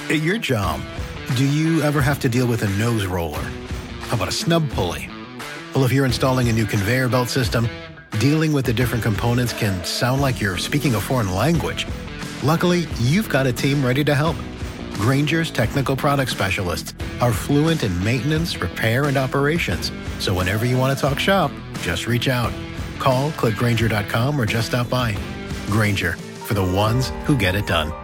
At your job, do you ever have to deal with a nose roller? How about a snub pulley? Well, if you're installing a new conveyor belt system, dealing with the different components can sound like you're speaking a foreign language. Luckily, you've got a team ready to help. Grainger's technical product specialists are fluent in maintenance, repair, and operations. So whenever you want to talk shop, just reach out. Call, click Grainger.com, or just stop by. Grainger, for the ones who get it done.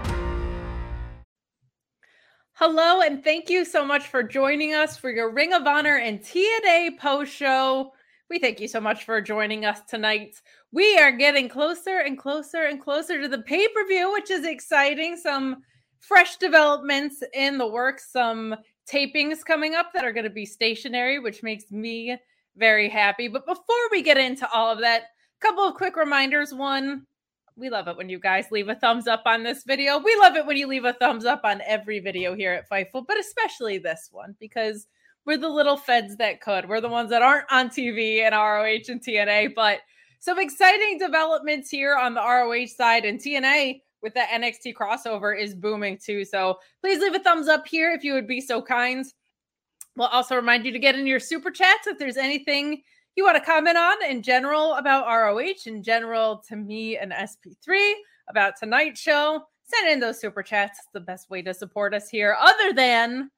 Hello, and thank you so much for joining us for your Ring of Honor and TNA post show. We thank you so much for joining us tonight. We are getting closer and closer and closer to the pay-per-view, which is exciting. Some fresh developments in the works, some tapings coming up that are going to be stationary, which makes me very happy. But before we get into all of that, a couple of quick reminders. One, we love it when you guys leave a thumbs up on this video. We love it when you leave a thumbs up on every video here at Fightful, but especially this one, because we're the little feds that could. We're the ones that aren't on TV and ROH and TNA, but some exciting developments here on the ROH side, and TNA with the NXT crossover is booming too. So please leave a thumbs up here if you would be so kind. We'll also remind you to get in your super chats if there's anything you want to comment on in general about ROH, in general to me and SP3 about tonight's show. Send in those super chats. It's the best way to support us here, other than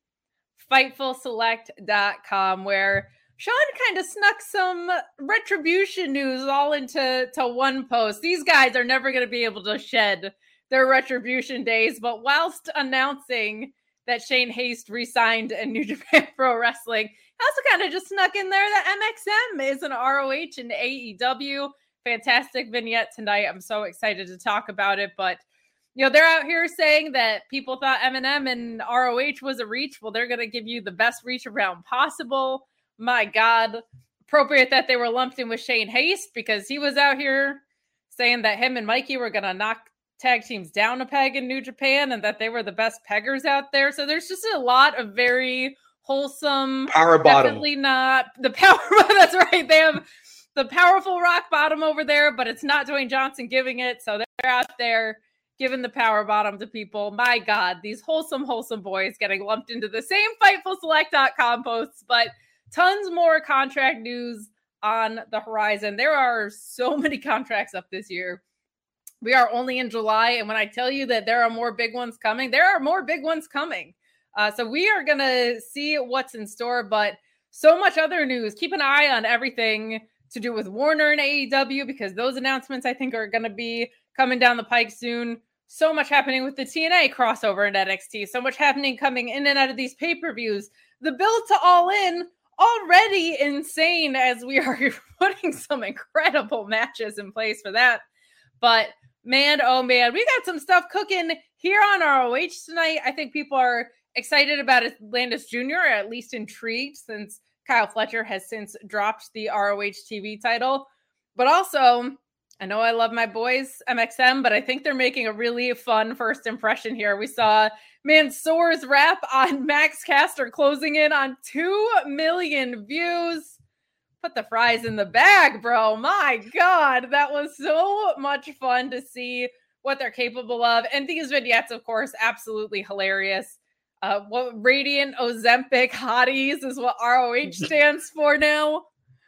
FightfulSelect.com, where Sean kind of snuck some Retribution news all into one post. These guys are never going to be able to shed their Retribution days, but whilst announcing that Shane Haste re-signed in New Japan Pro Wrestling, also kind of just snuck in there that MXM is an ROH and AEW. Fantastic vignette tonight. I'm so excited to talk about it. But, you know, they're out here saying that people thought M&M and ROH was a reach. Well, they're going to give you the best reach around possible. My God. Appropriate that they were lumped in with Shane Haste, because he was out here saying that him and Mikey were going to knock tag teams down a peg in New Japan and that they were the best peggers out there. So there's just a lot of very wholesome power bottom. Definitely not the power. That's right. They have the powerful rock bottom over there, but it's not Dwayne Johnson giving it. So they're out there giving the power bottom to people. My God, these wholesome boys getting lumped into the same FightfulSelect.com posts, but tons more contract news on the horizon. There are so many contracts up this year. We are only in July, and when I tell you that there are more big ones coming, there are more big ones coming. So we are going to see what's in store, but so much other news. Keep an eye on everything to do with Warner and AEW, because those announcements, I think, are going to be coming down the pike soon. So much happening with the TNA crossover in NXT. So much happening coming in and out of these pay-per-views. The build to All In, already insane, as we are putting some incredible matches in place for that. But man, oh man, we got some stuff cooking here on ROH tonight. I think people are excited about Atlantis Jr., or at least intrigued, since Kyle Fletcher has since dropped the ROH TV title. But also, I know I love my boys, MXM, but I think they're making a really fun first impression here. We saw Mansoor's rap on Max Caster closing in on 2 million views. Put the fries in the bag, bro. My God, that was so much fun to see what they're capable of. And these vignettes, of course, absolutely hilarious. What Radiant Ozempic Hotties is what ROH stands for now.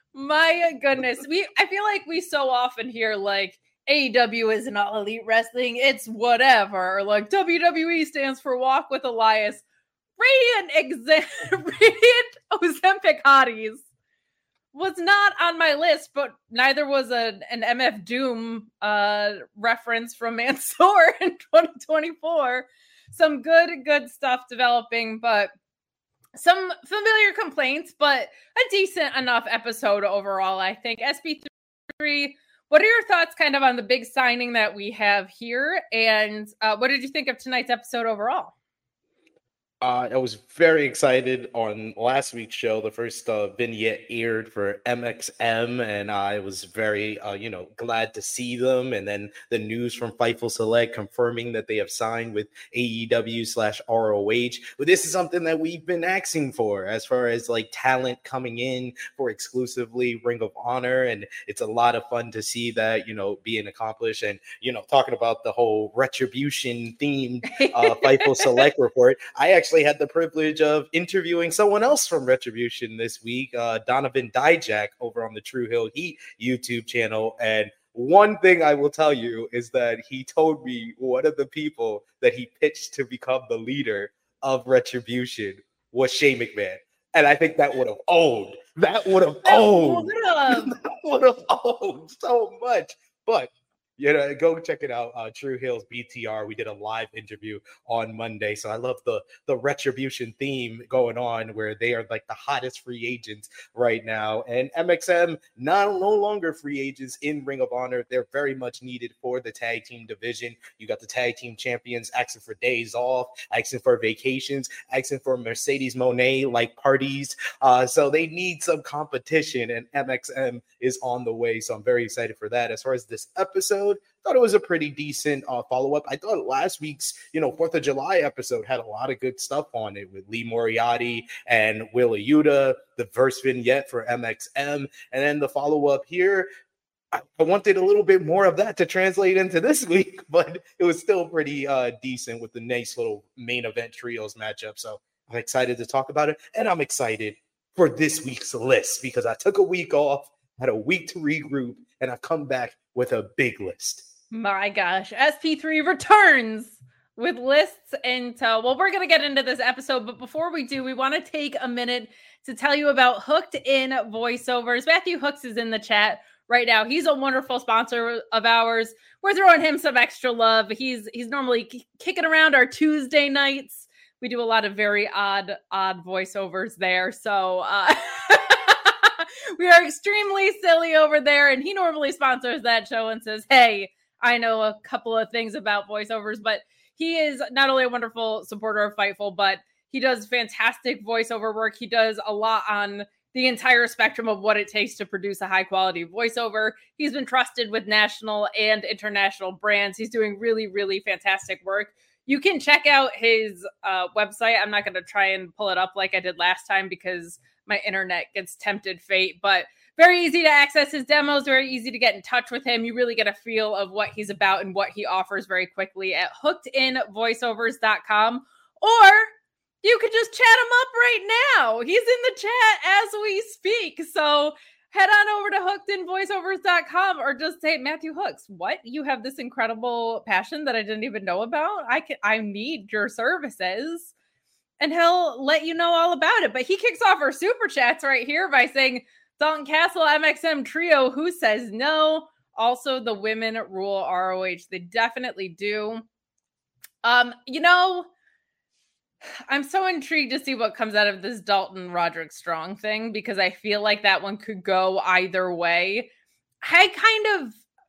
My goodness. I feel like we so often hear like AEW isn't all elite wrestling, it's whatever. Or like WWE stands for Walk with Elias. Radiant Ozempic Hotties was not on my list, but neither was an MF Doom reference from Mansoor in 2024. Some good stuff developing, but some familiar complaints, but a decent enough episode overall, I think. SP3, what are your thoughts kind of on the big signing that we have here? And what did you think of tonight's episode overall? I was very excited on last week's show. The first vignette aired for MXM, and I was very, glad to see them. And then the news from Fightful Select confirming that they have signed with AEW/ROH. But this is something that we've been asking for, as far as like talent coming in for exclusively Ring of Honor, and it's a lot of fun to see that being accomplished. And talking about the whole Retribution themed Fightful Select report, I actually had the privilege of interviewing someone else from Retribution this week, Donovan Dijak, over on the True Hill Heat YouTube channel. And one thing I will tell you is that he told me one of the people that he pitched to become the leader of Retribution was Shane McMahon. And I think that would have owned. That would have owned so much. But go check it out. True Hills BTR. We did a live interview on Monday. So I love the Retribution theme going on, where they are like the hottest free agents right now. And MXM no longer free agents in Ring of Honor. They're very much needed for the tag team division. You got the tag team champions asking for days off, asking for vacations, asking for Mercedes Moné like parties. So they need some competition, and MXM is on the way. So I'm very excited for that. As far as this episode, thought it was a pretty decent follow-up. I thought last week's 4th of July episode had a lot of good stuff on it, with Lee Moriarty and Wheeler Yuta, the verse vignette for MXM, and then the follow-up here. I wanted a little bit more of that to translate into this week, but it was still pretty decent with the nice little main event trios matchup. So I'm excited to talk about it, and I'm excited for this week's list, because I took a week off, had a week to regroup, and I've come back with a big list. My gosh, SP3 returns with lists. And we're going to get into this episode, but before we do, we want to take a minute to tell you about Hooked In Voiceovers. Matthew Hooks is in the chat right now. He's a wonderful sponsor of ours. We're throwing him some extra love. He's normally kicking around our Tuesday nights. We do a lot of very odd voiceovers there. So we are extremely silly over there, and he normally sponsors that show and says, hey, I know a couple of things about voiceovers, but he is not only a wonderful supporter of Fightful, but he does fantastic voiceover work. He does a lot on the entire spectrum of what it takes to produce a high quality voiceover. He's been trusted with national and international brands. He's doing really, really fantastic work. You can check out his website. I'm not going to try and pull it up like I did last time, because my internet gets tempted fate, but very easy to access his demos, very easy to get in touch with him. You really get a feel of what he's about and what he offers very quickly at hookedinvoiceovers.com, or you could just chat him up right now. He's in the chat as we speak. So head on over to hookedinvoiceovers.com, or just say, Matthew Hooks, what? You have this incredible passion that I didn't even know about? I need your services. And he'll let you know all about it. But he kicks off our super chats right here by saying, Dalton Castle, MXM trio, who says no? Also, the women rule ROH. They definitely do. I'm so intrigued to see what comes out of this Dalton Roderick Strong thing, because I feel like that one could go either way. I kind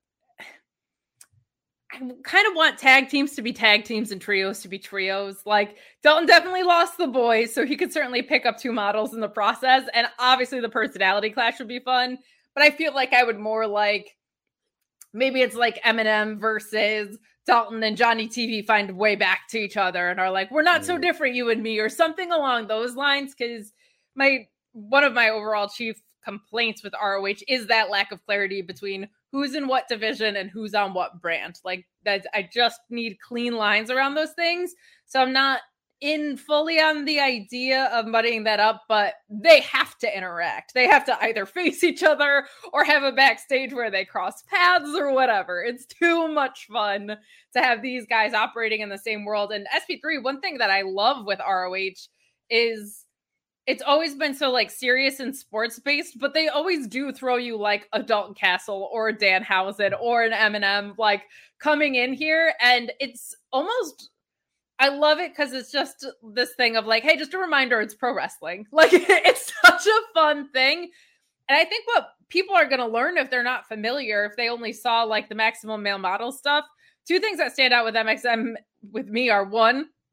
of want tag teams to be tag teams and trios to be trios. Like, Dalton definitely lost the boys, so he could certainly pick up two models in the process. And obviously the personality clash would be fun. But I feel like I would more like, maybe it's like Eminem versus Dalton and Johnny TV find way back to each other and are like, we're not so different, you and me, or something along those lines. Because one of my overall chief complaints with ROH is that lack of clarity between who's in what division and who's on what brand. Like, that, I just need clean lines around those things. So I'm not in fully on the idea of muddying that up, but they have to interact. They have to either face each other or have a backstage where they cross paths or whatever. It's too much fun to have these guys operating in the same world. And SP3, one thing that I love with ROH is it's always been so like serious and sports based, but they always do throw you like a Dalton Castle or a Danhausen or an Eminem like coming in here. And it's almost, I love it because it's just this thing of like, hey, just a reminder, it's pro wrestling. Like, it's such a fun thing. And I think what people are going to learn if they're not familiar, if they only saw like the Maximum Male Model stuff, two things that stand out with MXM with me are, one,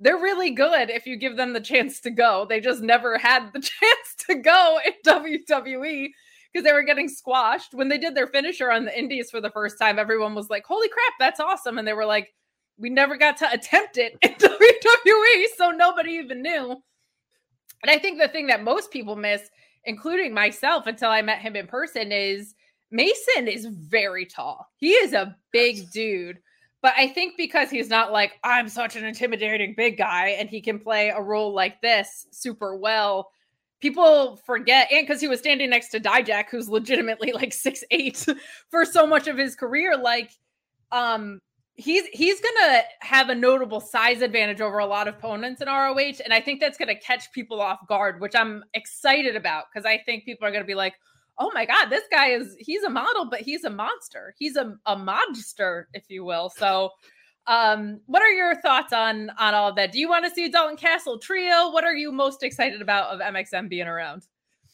they're really good if you give them the chance to go. They just never had the chance to go in WWE because they were getting squashed. When they did their finisher on the Indies for the first time, everyone was like, holy crap, that's awesome. And they were like, we never got to attempt it in WWE, so nobody even knew. And I think the thing that most people miss, including myself until I met him in person, is Mason is very tall. He is a big dude. But I think because he's not like, I'm such an intimidating big guy and he can play a role like this super well, people forget. And because he was standing next to Dijak, who's legitimately like 6'8" for so much of his career, like he's gonna have a notable size advantage over a lot of opponents in ROH. And I think that's gonna catch people off guard, which I'm excited about because I think people are gonna be like, oh my God, this guy he's a model, but he's a monster. He's a monster, if you will. So what are your thoughts on all of that? Do you want to see a Dalton Castle trio? What are you most excited about of MXM being around?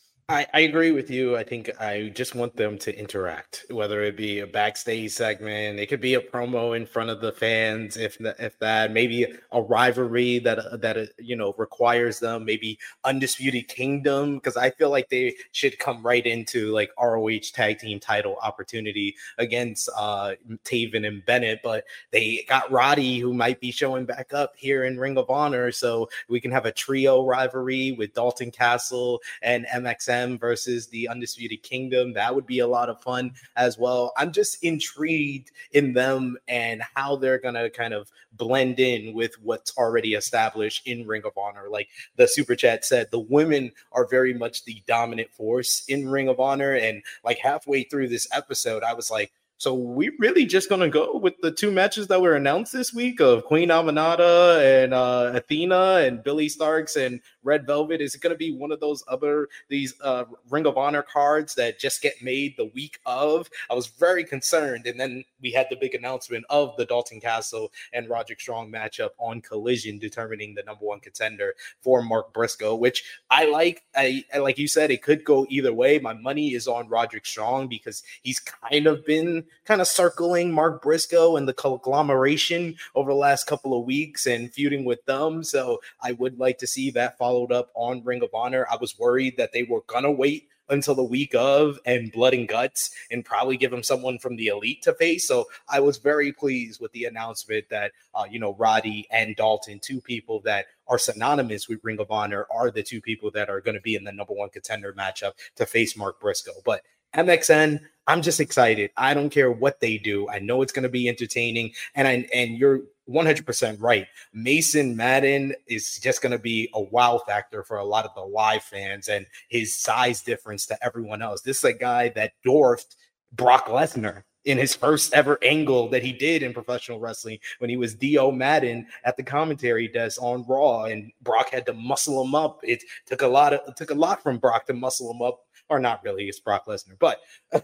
I agree with you. I think I just want them to interact, whether it be a backstage segment, it could be a promo in front of the fans, if that, maybe a rivalry that requires them, maybe Undisputed Kingdom, because I feel like they should come right into like ROH tag team title opportunity against Taven and Bennett, but they got Roddy, who might be showing back up here in Ring of Honor, so we can have a trio rivalry with Dalton Castle and MXM versus the Undisputed Kingdom. That would be a lot of fun as well. I'm just intrigued in them and how they're gonna kind of blend in with what's already established in Ring of Honor. Like the super chat said, the women are very much the dominant force in Ring of Honor, and like halfway through this episode I was like, so we really just going to go with the two matches that were announced this week of Queen Aminata and Athena and Billy Starks and Red Velvet? Is it going to be one of these Ring of Honor cards that just get made the week of? I was very concerned. And then we had the big announcement of the Dalton Castle and Roderick Strong matchup on Collision, determining the number one contender for Mark Briscoe, which I like. I like you said, it could go either way. My money is on Roderick Strong because he's kind of been circling Mark Briscoe and the conglomeration over the last couple of weeks and feuding with them. So I would like to see that followed up on Ring of Honor. I was worried that they were going to wait until the week of and Blood and Guts and probably give him someone from the Elite to face. So I was very pleased with the announcement that, Roddy and Dalton, two people that are synonymous with Ring of Honor, are the two people that are going to be in the number one contender matchup to face Mark Briscoe. But MXN, I'm just excited. I don't care what they do. I know it's going to be entertaining. And you're 100% right. Mason Madden is just going to be a wow factor for a lot of the live fans and his size difference to everyone else. This is a guy that dwarfed Brock Lesnar in his first ever angle that he did in professional wrestling when he was D.O. Madden at the commentary desk on Raw, and Brock had to muscle him up. It took a lot from Brock to muscle him up. Or not really, it's Brock Lesnar, but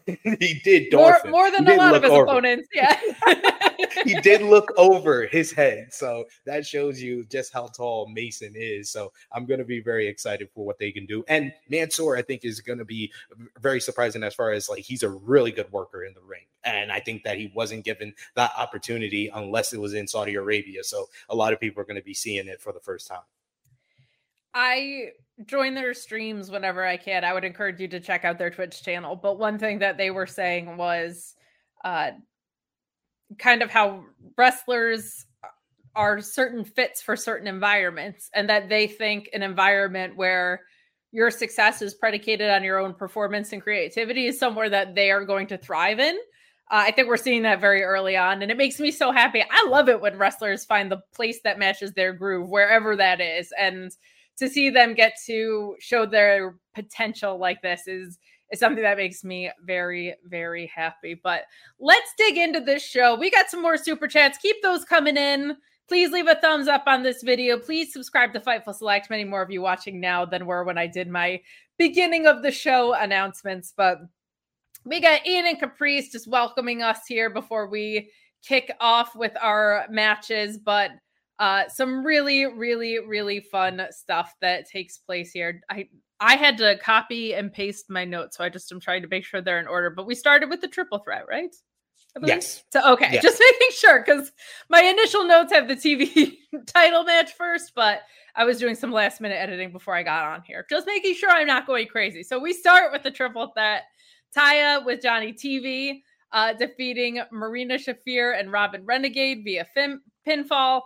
he did dwarf more than a lot of his opponents. Yeah. He did look over his head. So that shows you just how tall Mason is. So I'm going to be very excited for what they can do. And Mansoor, I think, is going to be very surprising as far as like he's a really good worker in the ring. And I think that he wasn't given that opportunity unless it was in Saudi Arabia. So a lot of people are going to be seeing it for the first time. I join their streams whenever I can. I would encourage you to check out their Twitch channel. But one thing that they were saying was kind of how wrestlers are certain fits for certain environments, and that they think an environment where your success is predicated on your own performance and creativity is somewhere that they are going to thrive in. I think we're seeing that very early on, and it makes me so happy. I love it when wrestlers find the place that matches their groove, wherever that is. And to see them get to show their potential like this is something that makes me very, very happy. But let's dig into this show. We got some more super chats. Keep those coming in. Please leave a thumbs up on this video. Please subscribe to Fightful Select. Many more of you watching now than were when I did my beginning of the show announcements. But we got Ian and Caprice just welcoming us here before we kick off with our matches. But some really, really, really fun stuff that takes place here. I had to copy and paste my notes, so I just am trying to make sure they're in order. But we started with the triple threat, right? I believe. Yes. So, okay, Yes. just making sure, because my initial notes have the TV title match first, but I was doing some last minute editing before I got on here. Just making sure I'm not going crazy. So we start with the triple threat. Taya with Johnny TV defeating Marina Shafir and Robin Renegade via pinfall.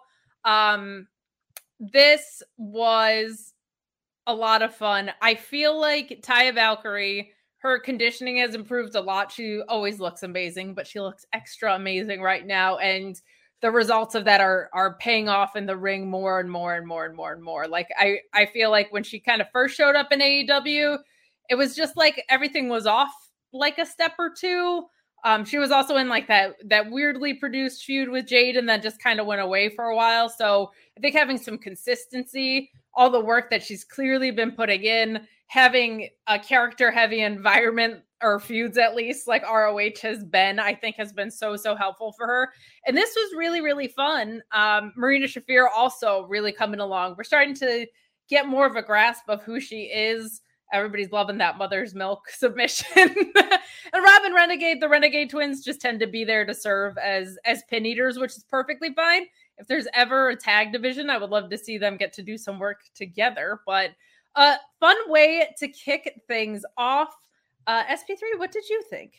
This was a lot of fun. I feel like Taya Valkyrie, her conditioning has improved a lot. She always looks amazing, but she looks extra amazing right now. And the results of that are paying off in the ring more and more and more and more and more. Like I feel like when she kind of first showed up in AEW, it was just like everything was off like a step or two. She was also in like that weirdly produced feud with Jade and then just kind of went away for a while. So I think having some consistency, all the work that she's clearly been putting in, having a character heavy environment or feuds at least like ROH has been, I think has been so helpful for her. And this was really, really fun. Marina Shafir also really coming along. We're starting to get more of a grasp of who she is. Everybody's loving that mother's milk submission. And Robin Renegade, the Renegade twins just tend to be there to serve as pin eaters, which is perfectly fine. If there's ever a tag division, I would love to see them get to do some work together. But a fun way to kick things off. SP3, what did you think?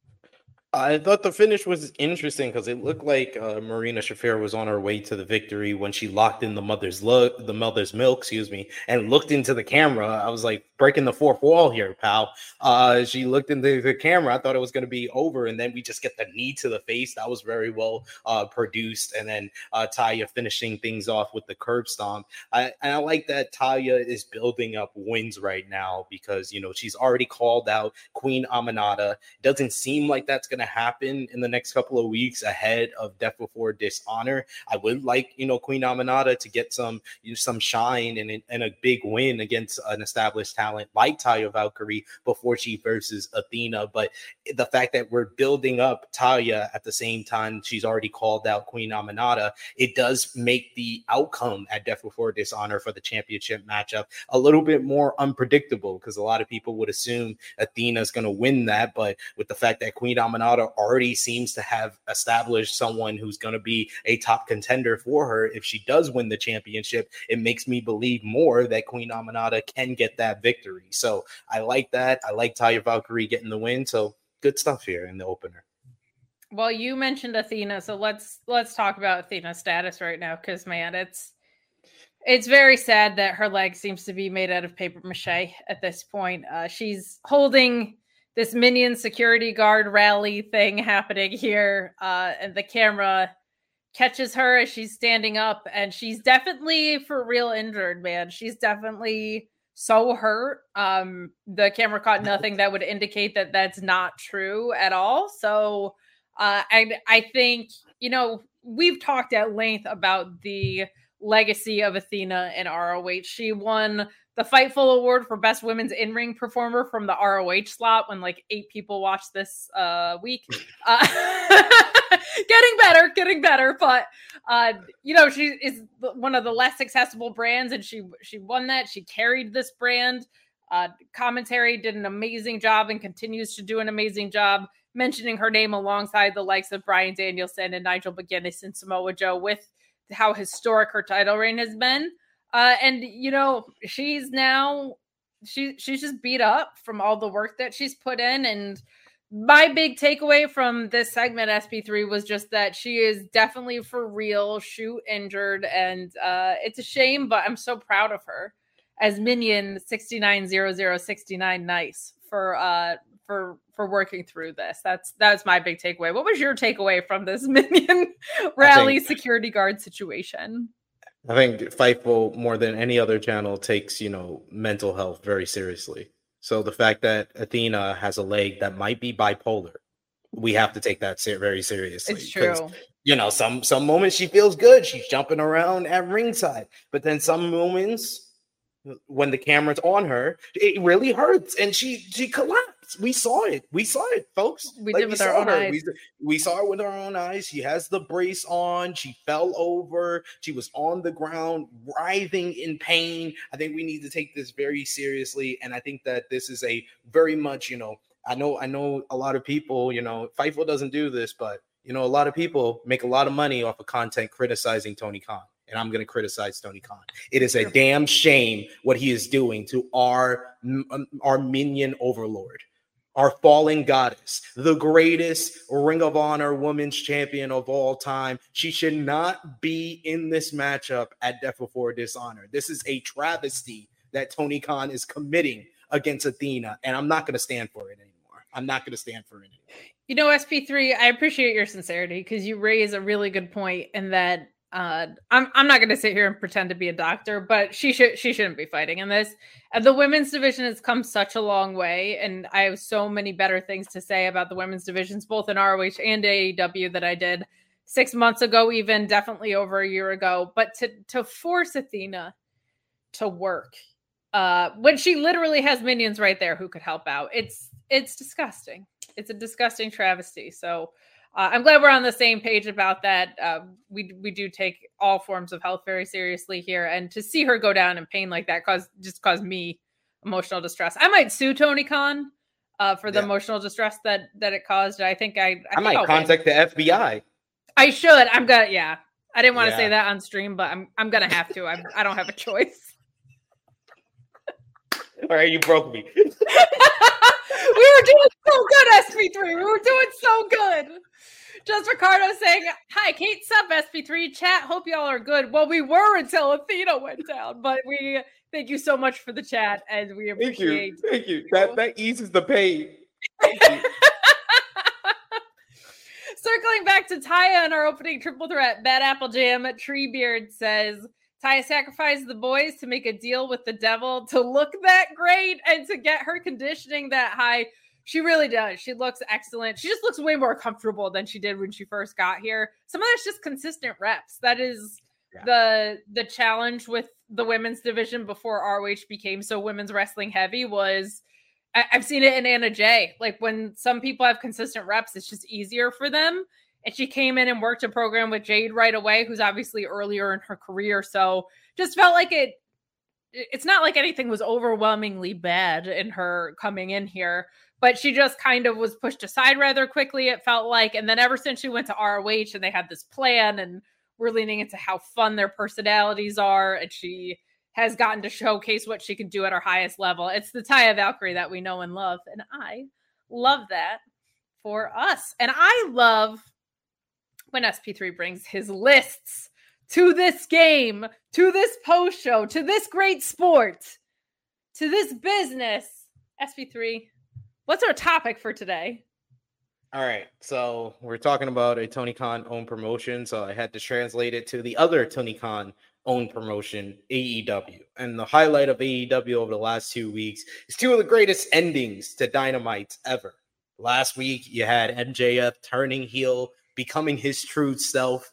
I thought the finish was interesting because it looked like Marina Shafir was on her way to the victory when she locked in the mother's milk, and looked into the camera. I was like, breaking the fourth wall here, pal. She looked into the camera. I thought it was going to be over, and then we just get the knee to the face. That was very well produced, and then Taya finishing things off with the curb stomp. I like that Taya is building up wins right now because she's already called out Queen Aminata. Doesn't seem like that's going to happen in the next couple of weeks ahead of Death Before Dishonor. I would like Queen Aminata to get some shine and a big win against an established talent like Taya Valkyrie before she versus Athena. But the fact that we're building up Taya at the same time she's already called out Queen Aminata, it does make the outcome at Death Before Dishonor for the championship matchup a little bit more unpredictable because a lot of people would assume Athena's going to win that. But with the fact that Queen Aminata already seems to have established someone who's going to be a top contender for her, if she does win the championship, it makes me believe more that Queen Aminata can get that victory. So I like that. I like Taya Valkyrie getting the win. So good stuff here in the opener. Well, you mentioned Athena, so let's talk about Athena's status right now, because man, it's very sad that her leg seems to be made out of paper mache at this point. She's holding this minion security guard rally thing happening here, and the camera catches her as she's standing up, and she's definitely for real injured, man. She's definitely so hurt. The camera caught nothing that would indicate that that's not true at all. So I think, we've talked at length about the legacy of Athena in ROH. She won the Fightful Award for Best Women's In-Ring Performer from the ROH slot when like 8 people watched this week. Getting better. But, she is one of the less accessible brands, and she won that. She carried this brand. Commentary did an amazing job and continues to do an amazing job mentioning her name alongside the likes of Bryan Danielson and Nigel McGuinness and Samoa Joe with how historic her title reign has been. And she's just beat up from all the work that she's put in. And my big takeaway from this segment, SP3, was just that she is definitely for real shoot injured. And it's a shame, but I'm so proud of her as Minion 690069 nice for working through this. That's my big takeaway. What was your takeaway from this Minion rally security guard situation? I think Fightful, more than any other channel, takes, mental health very seriously. So the fact that Athena has a leg that might be bipolar, we have to take that very seriously. It's true. Some moments she feels good. She's jumping around at ringside. But then some moments when the camera's on her, it really hurts. And she collapsed. We saw it, folks. We did with our own eyes. We saw it with our own eyes. She has the brace on. She fell over. She was on the ground, writhing in pain. I think we need to take this very seriously. And I think that this is a very much, I know a lot of people, Fightful doesn't do this, but a lot of people make a lot of money off of content criticizing Tony Khan. And I'm going to criticize Tony Khan. It is a damn shame what he is doing to our minion overlord, our fallen goddess, the greatest Ring of Honor women's champion of all time. She should not be in this matchup at Death Before Dishonor. This is a travesty that Tony Khan is committing against Athena, and I'm not going to stand for it anymore. I'm not going to stand for it anymore. SP3, I appreciate your sincerity because you raise a really good point in that I'm not going to sit here and pretend to be a doctor, but she shouldn't be fighting in this. The women's division has come such a long way, and I have so many better things to say about the women's divisions, both in ROH and AEW, that I did 6 months ago, even definitely over a year ago. But to force Athena to work when she literally has minions right there who could help out, it's disgusting. It's a disgusting travesty. So I'm glad we're on the same page about that. We do take all forms of health very seriously here, and to see her go down in pain like that caused me emotional distress. I might sue Tony Khan for the emotional distress that it caused. I think I might contact the FBI. I should. I'm gonna. Yeah, I didn't want to say that on stream, but I'm gonna have to. I don't have a choice. All right, you broke me. We were doing so good, SP3. We were doing so good. Just Ricardo saying, hi, Kate, sub SP3 chat. Hope y'all are good. Well, we were until Athena went down, but we thank you so much for the chat, and we appreciate. Thank you. That eases the pain. Circling back to Taya and our opening triple threat, Bad Apple Jam, Treebeard says, Taya sacrificed the boys to make a deal with the devil to look that great and to get her conditioning that high. She really does. She looks excellent. She just looks way more comfortable than she did when she first got here. Some of that's just consistent reps. That is the challenge with the women's division before ROH became so women's wrestling heavy was I've seen it in Anna Jay. Like when some people have consistent reps, it's just easier for them. And she came in and worked a program with Jade right away, who's obviously earlier in her career. So just felt like it's not like anything was overwhelmingly bad in her coming in here, but she just kind of was pushed aside rather quickly, it felt like. And then ever since she went to ROH and they had this plan and we're leaning into how fun their personalities are, and she has gotten to showcase what she can do at her highest level. It's the Taya Valkyrie that we know and love. And I love that for us. And I love when SP3 brings his lists to this game, to this post show, to this great sport, to this business. SP3, what's our topic for today? All right, so we're talking about a Tony Khan owned promotion, so I had to translate it to the other Tony Khan owned promotion, AEW. And the highlight of AEW over the last 2 weeks is two of the greatest endings to Dynamite ever. Last week, you had MJF turning heel, becoming his true self.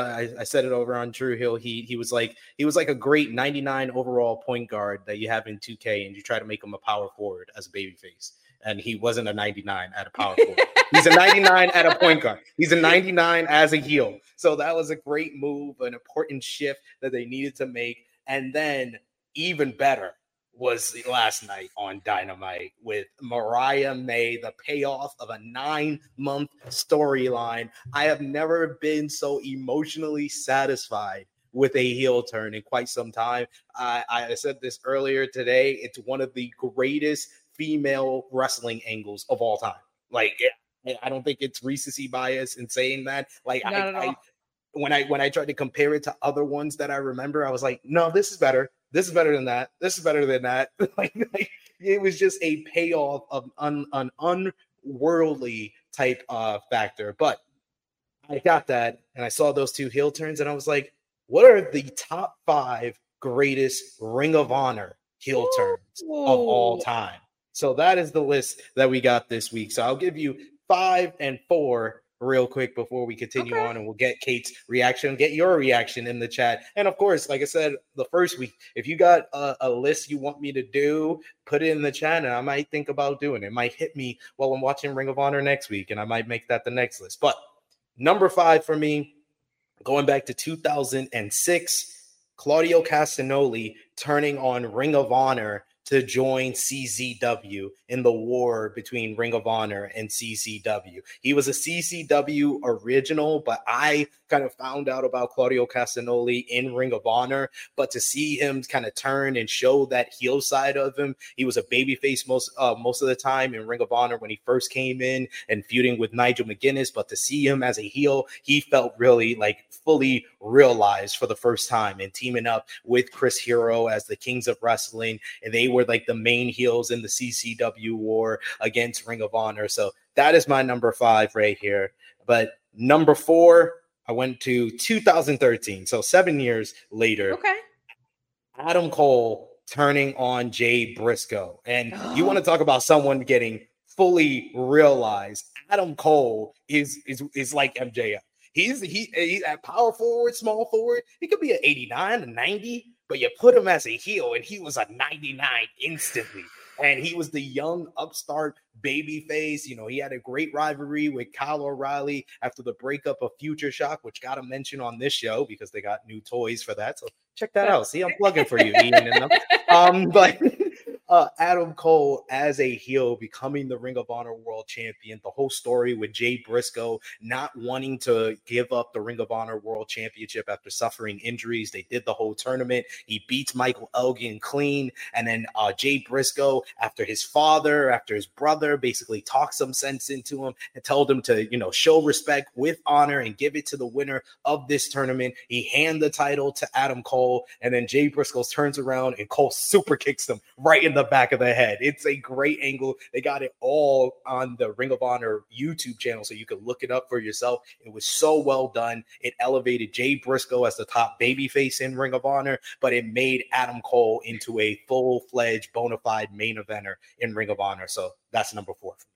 I said it over on Drew Hill. He was like a great 99 overall point guard that you have in 2K, and you try to make him a power forward as a babyface. And he wasn't a 99 at a power forward. He's a 99 at a point guard. He's a 99 as a heel. So that was a great move, an important shift that they needed to make. And then even better was last night on Dynamite with Mariah May, the payoff of a 9-month storyline. I have never been so emotionally satisfied with a heel turn in quite some time. I said this earlier today. It's one of the greatest female wrestling angles of all time. Like, I don't think it's recency bias in saying that. Like, when I tried to compare it to other ones that I remember, I was like, no, this is better. This is better than that. This is better than that. like it was just a payoff of an unworldly type of factor. But I got that, and I saw those two heel turns, and I was like, what are the top 5 greatest Ring of Honor heel turns of all time? So that is the list that we got this week. So I'll give you 5 and 4 real quick before we continue on, and we'll get Kate's reaction, get your reaction in the chat. And of course, like I said, the first week, if you got a list you want me to do, put it in the chat, and I might think about doing it. It might hit me while I'm watching Ring of Honor next week, and I might make that the next list. But number 5 for me, going back to 2006, Claudio Castagnoli turning on Ring of Honor to join CZW in the war between Ring of Honor and CCW. He was a CCW original, but I kind of found out about Claudio Castagnoli in Ring of Honor. But to see him kind of turn and show that heel side of him, he was a babyface most of the time in Ring of Honor when he first came in and feuding with Nigel McGuinness. But to see him as a heel, he felt really like fully realized for the first time, and teaming up with Chris Hero as the Kings of Wrestling, and they were like the main heels in the CCW war against Ring of Honor. So that is my number 5 right here. But number 4, I went to 2013, so 7 years later. Okay. Adam Cole turning on Jay Briscoe. And you want to talk about someone getting fully realized. Adam Cole is like MJF. He's at power forward, small forward. He could be an 89, a 90, but you put him as a heel, and he was a 99 instantly. And he was the young upstart baby face. You know, he had a great rivalry with Kyle O'Reilly after the breakup of Future Shock, which got a mention on this show because they got new toys for that. So check that out. See, I'm plugging for you, Ian. And but Adam Cole as a heel becoming the Ring of Honor World Champion, the whole story with Jay Briscoe not wanting to give up the Ring of Honor World Championship after suffering injuries. They did the whole tournament. He beats Michael Elgin clean. And then Jay Briscoe, after his brother, basically talked some sense into him and told him to, show respect with honor and give it to the winner of this tournament. He handed the title to Adam Cole, and then Jay Briscoe turns around and Cole super kicks him right in the back of the head. It's a great angle. They got it all on the Ring of Honor YouTube channel, so you can look it up for yourself. It was so well done. It elevated Jay Briscoe as the top babyface in Ring of Honor, but it made Adam Cole into a full-fledged, bona fide main eventer in Ring of Honor. So that's number 4 for me.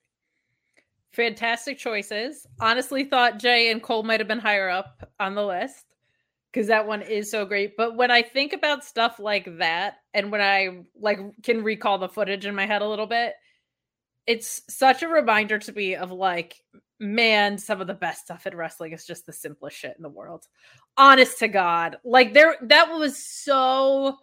Fantastic choices. Honestly thought Jay and Cole might have been higher up on the list because that one is so great. But when I think about stuff like that, and when I can recall the footage in my head a little bit, it's such a reminder to me of man, some of the best stuff in wrestling is just the simplest shit in the world. Honest to God. That was so,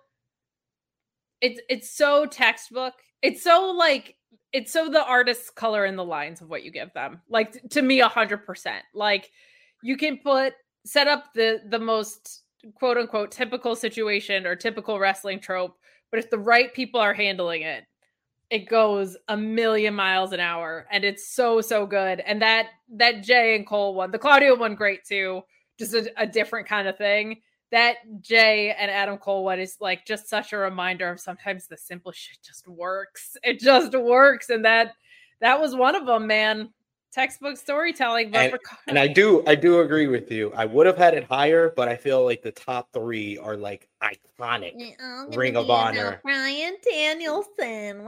it's so textbook. It's so the artist's color in the lines of what you give them. To me, 100%. You can set up the most quote unquote typical situation or typical wrestling trope, but if the right people are handling it, it goes a million miles an hour, and it's so good. And that Jay and Cole one, the Claudio one, great too, just a different kind of thing. That Jay and Adam Cole one is just such a reminder of sometimes the simple shit just works. It just works. And that was one of them, man. Textbook storytelling. And I do agree with you. I would have had it higher, but I feel like the top 3 are iconic. Ring of Honor. Bryan Danielson.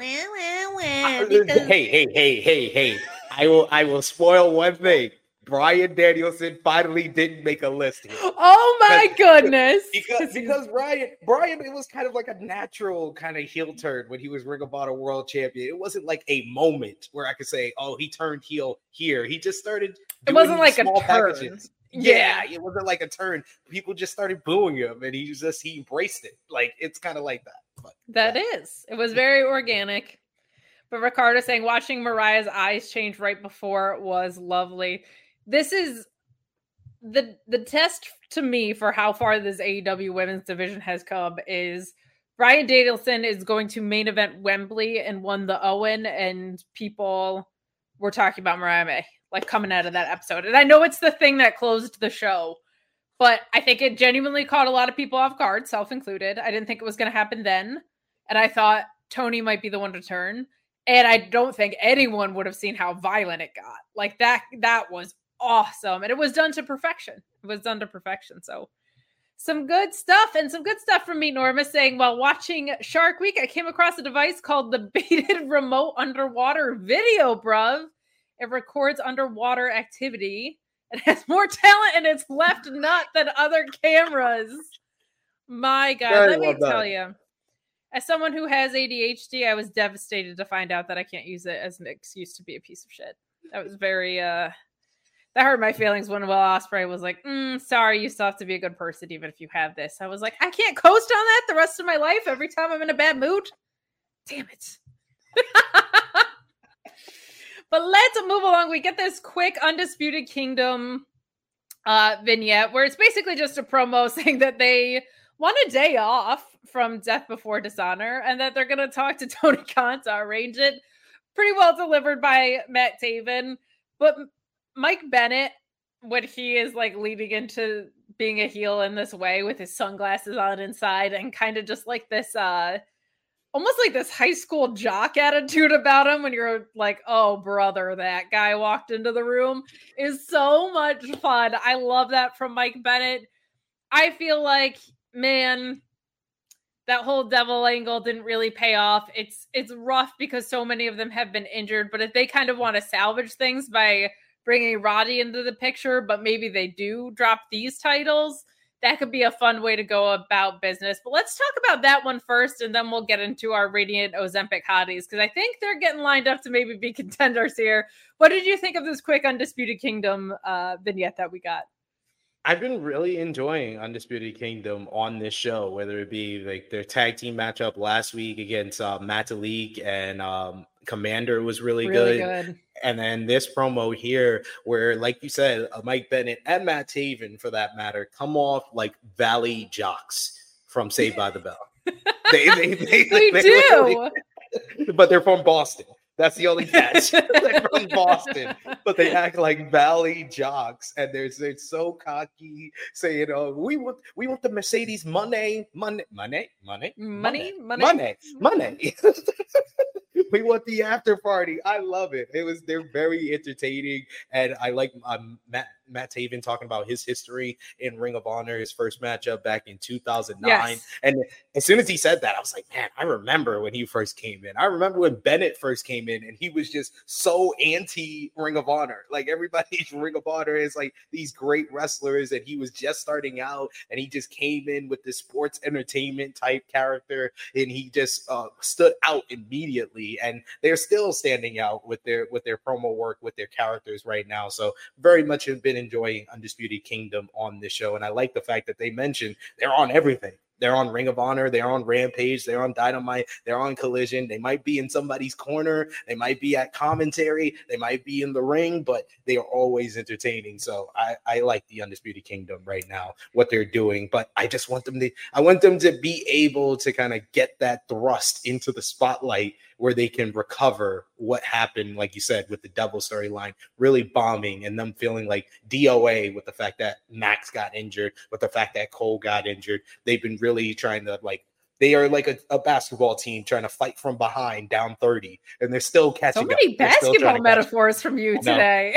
Hey. I will spoil one thing. Bryan Danielson finally didn't make a list here. Oh my goodness. Because Bryan, it was kind of like a natural kind of heel turn when he was Ring of Honor World Champion. It wasn't like a moment where I could say, oh, he turned heel here. He just started doing It wasn't like a turn. Packages. Yeah, it wasn't like a turn. People just started booing him, and he embraced it. It's kind of like that. But, It was very organic. But Ricardo saying watching Mariah's eyes change right before was lovely. This is the test to me for how far this AEW women's division has come is Bryan Danielson is going to main event Wembley and won the Owen, and people were talking about Mariah May coming out of that episode. And I know it's the thing that closed the show, but I think it genuinely caught a lot of people off guard, self included. I didn't think it was going to happen then. And I thought Tony might be the one to turn. And I don't think anyone would have seen how violent it got. That was awesome. And it was done to perfection. So some good stuff, and some good stuff from Meet Norma saying, while watching Shark Week, I came across a device called the Baited Remote Underwater Video, bruv. It records underwater activity. It has more talent in its left nut than other cameras. My God, Very let me well tell you. As someone who has ADHD, I was devastated to find out that I can't use it as an excuse to be a piece of shit. That was very, that hurt my feelings when Will Ospreay was like, sorry, you still have to be a good person even if you have this. I was like, I can't coast on that the rest of my life every time I'm in a bad mood. Damn it. But let's move along. We get this quick Undisputed Kingdom vignette where it's basically just a promo saying that they want a day off from Death Before Dishonor and that they're going to talk to Tony Khan to arrange it. Pretty well delivered by Matt Taven. But Mike Bennett, when he is like leading into being a heel in this way with his sunglasses on inside and kind of just like this almost like this high school jock attitude about him when you're like, oh brother, that guy walked into the room, is so much fun. I love that from Mike Bennett. I feel like, man, that whole devil angle didn't really pay off. It's rough because so many of them have been injured, but if they kind of want to salvage things by bringing Roddy into the picture, but maybe they do drop these titles, that could be a fun way to go about business. But let's talk about that one first, and then we'll get into our Radiant Ozempic hotties, because I think they're getting lined up to maybe be contenders here. What did you think of this quick Undisputed Kingdom vignette that we got? I've been really enjoying Undisputed Kingdom on this show, whether it be like their tag team matchup last week against Matalik and Commander was really good. And then this promo here where, like you said, Mike Bennett and Matt Taven, for that matter, come off like Valley jocks from Saved by the Bell. They do. Really, but they're from Boston. That's the only catch. They're from Boston, but they act like Valley jocks, and they're so cocky, saying, "Oh, we want the Mercedes money." We want the after party. I love it. They're very entertaining, and I like Matt Taven talking about his history in Ring of Honor, his first matchup back in 2009. Yes. And as soon as he said that, I was like, man, I remember when he first came in. I remember when Bennett first came in, and he was just so anti Ring of Honor. Like, everybody's Ring of Honor is like these great wrestlers, and he was just starting out, and he just came in with this sports entertainment type character, and he just stood out immediately. And they're still standing out with their promo work, with their characters right now. So very much have been enjoying Undisputed Kingdom on this show. And I like the fact that they mentioned they're on everything. They're on Ring of Honor. They're on Rampage. They're on Dynamite. They're on Collision. They might be in somebody's corner. They might be at commentary. They might be in the ring, but they are always entertaining. So I like the Undisputed Kingdom right now, what they're doing. But I just want them to be able to kind of get that thrust into the spotlight where they can recover what happened, like you said, with the Devil storyline really bombing, and them feeling like DOA with the fact that Max got injured, with the fact that Cole got injured. They've been really trying to, like, they are like a basketball team trying to fight from behind down 30, and they're still catching up. So many basketball metaphors from you today.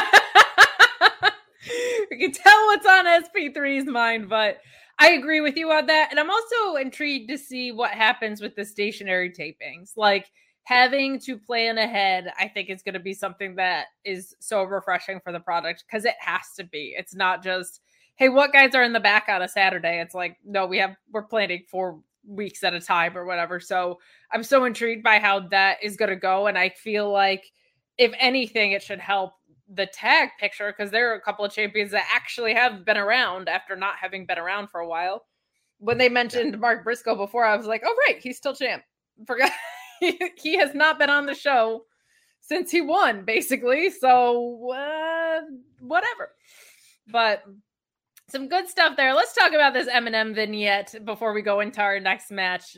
We can tell what's on SP3's mind, but I agree with you on that. And I'm also intrigued to see what happens with the stationary tapings. Like, having to plan ahead, I think is going to be something that is so refreshing for the product, because it has to be. It's not just, hey, what guys are in the back on a Saturday? It's like, no, we're planning 4 weeks at a time or whatever. So I'm so intrigued by how that is going to go. And I feel like, if anything, it should help the tag picture, because there are a couple of champions that actually have been around after not having been around for a while. When they mentioned Mark Briscoe before, I was like, oh, right, he's still champ. Forgot he has not been on the show since he won, basically. So whatever. But some good stuff there. Let's talk about this Eminem vignette before we go into our next match.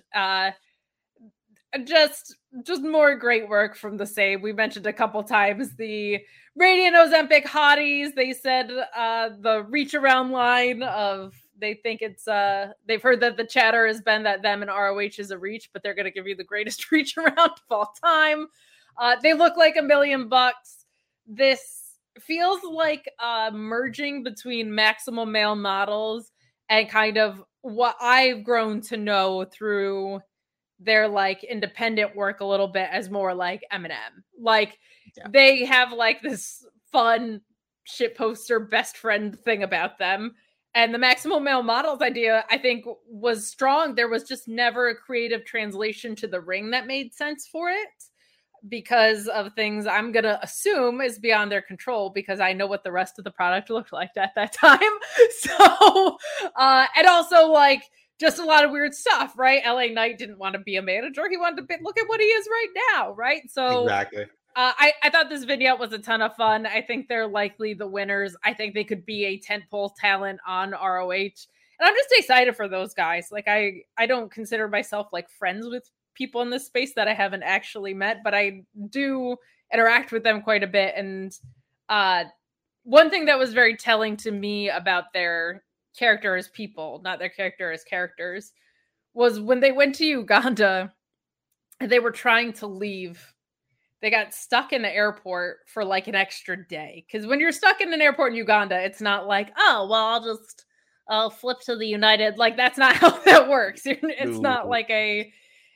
Just more great work from the Save. We mentioned a couple times the Radiant Ozempic hotties. They said the reach around line of, they think it's they've heard that the chatter has been that them and ROH is a reach, but they're going to give you the greatest reach around of all time. They look like $1 million. This feels like merging between Maximum Male Models and kind of what I've grown to know through their like independent work a little bit as more like Eminem. Like, they have like this fun shit poster best friend thing about them. And the Maximum Male Models idea, I think, was strong. There was just never a creative translation to the ring that made sense for it, because of things I'm going to assume is beyond their control, because I know what the rest of the product looked like at that time. So, and also, like, just a lot of weird stuff, right? LA Knight didn't want to be a manager. He wanted to look at what he is right now, right? So exactly. I thought this vignette was a ton of fun. I think they're likely the winners. I think they could be a tentpole talent on ROH. And I'm just excited for those guys. Like I don't consider myself like friends with people in this space that I haven't actually met, but I do interact with them quite a bit. And one thing that was very telling to me about their character as people, not their character as characters, was when they went to Uganda and they were trying to leave. They got stuck in the airport for like an extra day. Because when you're stuck in an airport in Uganda, it's not like, oh, well, I'll flip to the United. Like, that's not how that works. It's not like a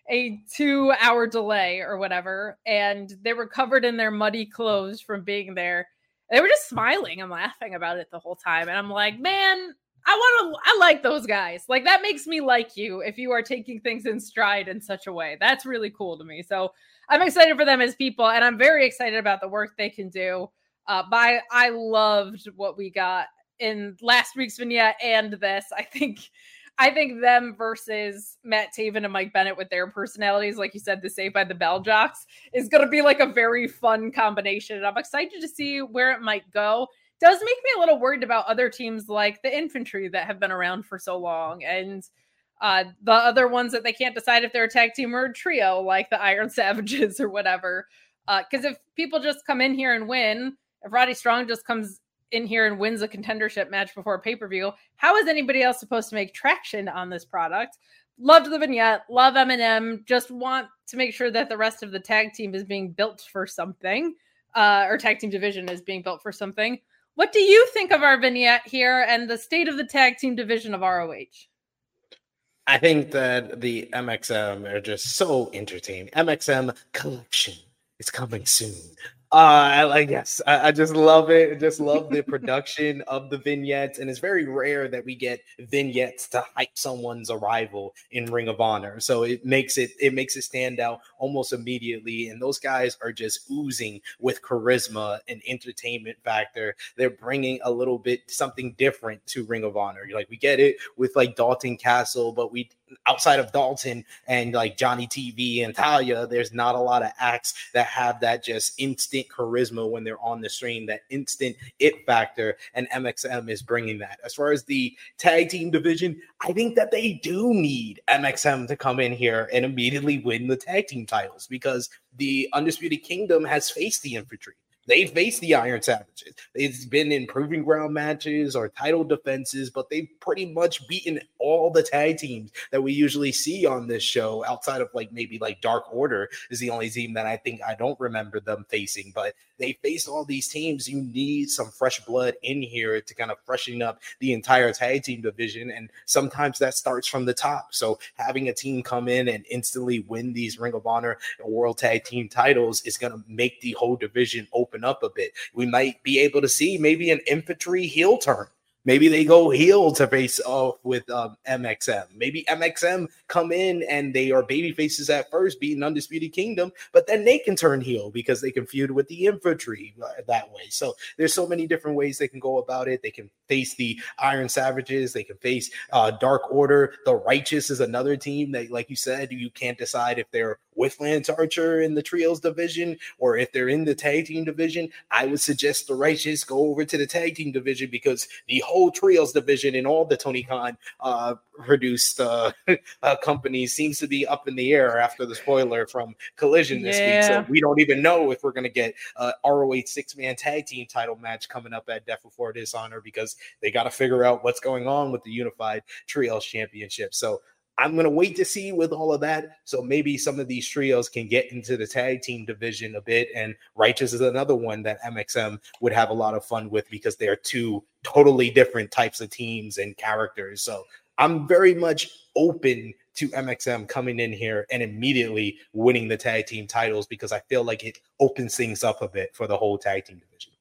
2-hour delay or whatever. And they were covered in their muddy clothes from being there. They were just smiling and laughing about it the whole time. And I'm like, man, I like those guys. Like, that makes me like you if you are taking things in stride in such a way. That's really cool to me. So I'm excited for them as people, and I'm very excited about the work they can do. I loved what we got in last week's vignette and this. I think them versus Matt Taven and Mike Bennett with their personalities, like you said, the Saved by the Bell jocks, is going to be like a very fun combination. And I'm excited to see where it might go. Does make me a little worried about other teams like the Infantry that have been around for so long, and the other ones that they can't decide if they're a tag team or a trio, like the Iron Savages or whatever. Because if people just come in here and win, if Roddy Strong just comes in here and wins a contendership match before a pay-per-view, how is anybody else supposed to make traction on this product? Loved the vignette, love M&M, just want to make sure that the rest of the tag team is being built for something, or tag team division is being built for something. What do you think of our vignette here and the state of the tag team division of ROH? I think that the MXM are just so entertaining. MXM collection is coming soon. I just love it. I just love the production of the vignettes, and it's very rare that we get vignettes to hype someone's arrival in Ring of Honor. So it makes it stand out almost immediately. And those guys are just oozing with charisma and entertainment factor. They're bringing a little bit something different to Ring of Honor. Like, we get it with like Dalton Castle, but outside of Dalton and like Johnny TV and Talia, there's not a lot of acts that have that just instant charisma when they're on the screen, that instant it factor, and MXM is bringing that. As far as the tag team division, I think that they do need MXM to come in here and immediately win the tag team titles, because the Undisputed Kingdom has faced the Infantry. They faced the Iron Savages. It's been in proving ground matches or title defenses, but they've pretty much beaten all the tag teams that we usually see on this show, outside of like maybe like Dark Order is the only team that I don't remember them facing, but they faced all these teams. You need some fresh blood in here to kind of freshen up the entire tag team division, and sometimes that starts from the top. So having a team come in and instantly win these Ring of Honor and World Tag Team titles is going to make the whole division open up a bit. We might be able to see maybe an Infantry heel turn. Maybe they go heel to face off with MXM. Maybe MXM come in and they are baby faces at first, beating Undisputed Kingdom, but then they can turn heel because they can feud with the Infantry that way. So there's so many different ways they can go about it. They can face the Iron Savages. They can face Dark Order. The Righteous is another team that, like you said, you can't decide if they're with Lance Archer in the Trios division or if they're in the tag team division. I would suggest the Righteous go over to the tag team division, because the whole Trios division and all the Tony Khan produced companies seems to be up in the air after the spoiler from Collision this week. So we don't even know if we're going to get ROH 6-man tag team title match coming up at Death Before Dishonor, because they got to figure out what's going on with the Unified Trios Championship. So I'm going to wait to see with all of that. So maybe some of these trios can get into the tag team division a bit. And Righteous is another one that MXM would have a lot of fun with, because they are two totally different types of teams and characters. So I'm very much open to MXM coming in here and immediately winning the tag team titles, because I feel like it opens things up a bit for the whole tag team division.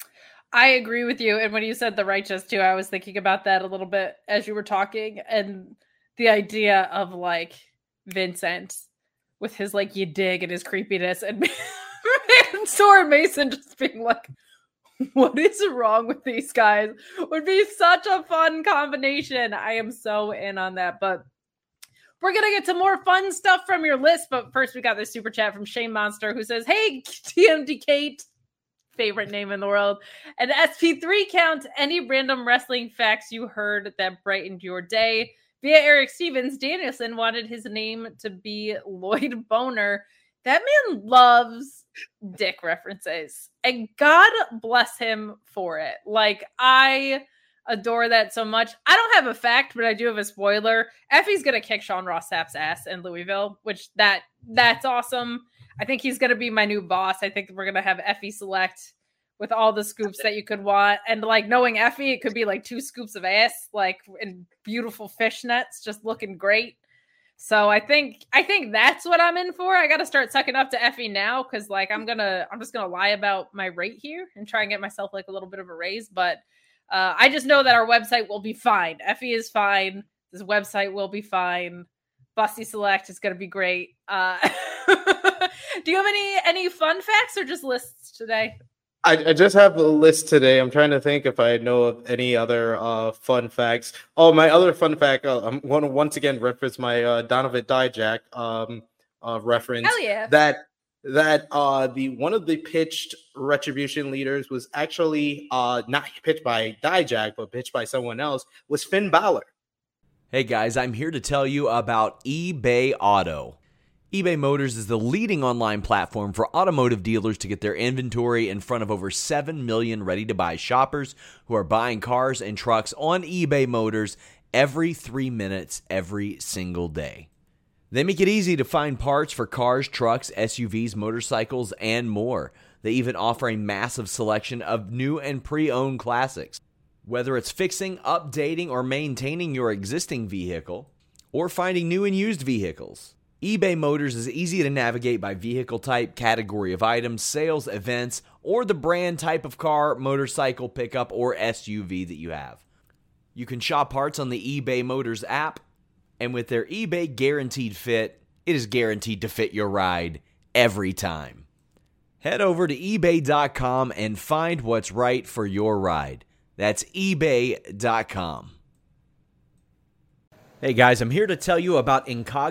I agree with you. And when you said the Righteous too, I was thinking about that a little bit as you were talking, and the idea of like Vincent with his like you dig and his creepiness, and Soren Mason just being like, What is wrong with these guys? Would be such a fun combination. I am so in on that. But we're going to get to more fun stuff from your list. But first, we got this super chat from Shane Monster who says, hey, TMD Kate, favorite name in the world, and SP3 count, any random wrestling facts you heard that brightened your day. Via Eric Stevens, Danielson wanted his name to be Lloyd Boner. That man loves dick references, and God bless him for it. Like, I adore that so much. I don't have a fact, but I do have a spoiler. Effie's gonna kick Sean Ross Sapp's ass in Louisville, which that's awesome. I think he's gonna be my new boss. I think we're gonna have Effie select with all the scoops that you could want, and like knowing Effie, it could be like 2 scoops of ass, like in beautiful fishnets, just looking great. So I think that's what I'm in for. I got to start sucking up to Effie now, because like I'm just gonna lie about my rate here and try and get myself like a little bit of a raise. But I just know that our website will be fine. Effie is fine. This website will be fine. Busty Select is gonna be great. Do you have any fun facts or just lists today? I just have a list today. I'm trying to think if I know of any other fun facts. Oh, my other fun fact, I'm going to once again reference my Donovan Dijak reference. Hell yeah. That the one of the pitched Retribution leaders was actually not pitched by Dijak, but pitched by someone else, was Finn Balor. Hey guys, I'm here to tell you about eBay Auto. eBay Motors is the leading online platform for automotive dealers to get their inventory in front of over 7 million ready-to-buy shoppers who are buying cars and trucks on eBay Motors every 3 minutes, every single day. They make it easy to find parts for cars, trucks, SUVs, motorcycles, and more. They even offer a massive selection of new and pre-owned classics. Whether it's fixing, updating, or maintaining your existing vehicle, or finding new and used vehicles, eBay Motors is easy to navigate by vehicle type, category of items, sales, events, or the brand, type of car, motorcycle, pickup, or SUV that you have. You can shop parts on the eBay Motors app, and with their eBay Guaranteed Fit, it is guaranteed to fit your ride every time. Head over to ebay.com and find what's right for your ride. That's ebay.com. Hey guys, I'm here to tell you about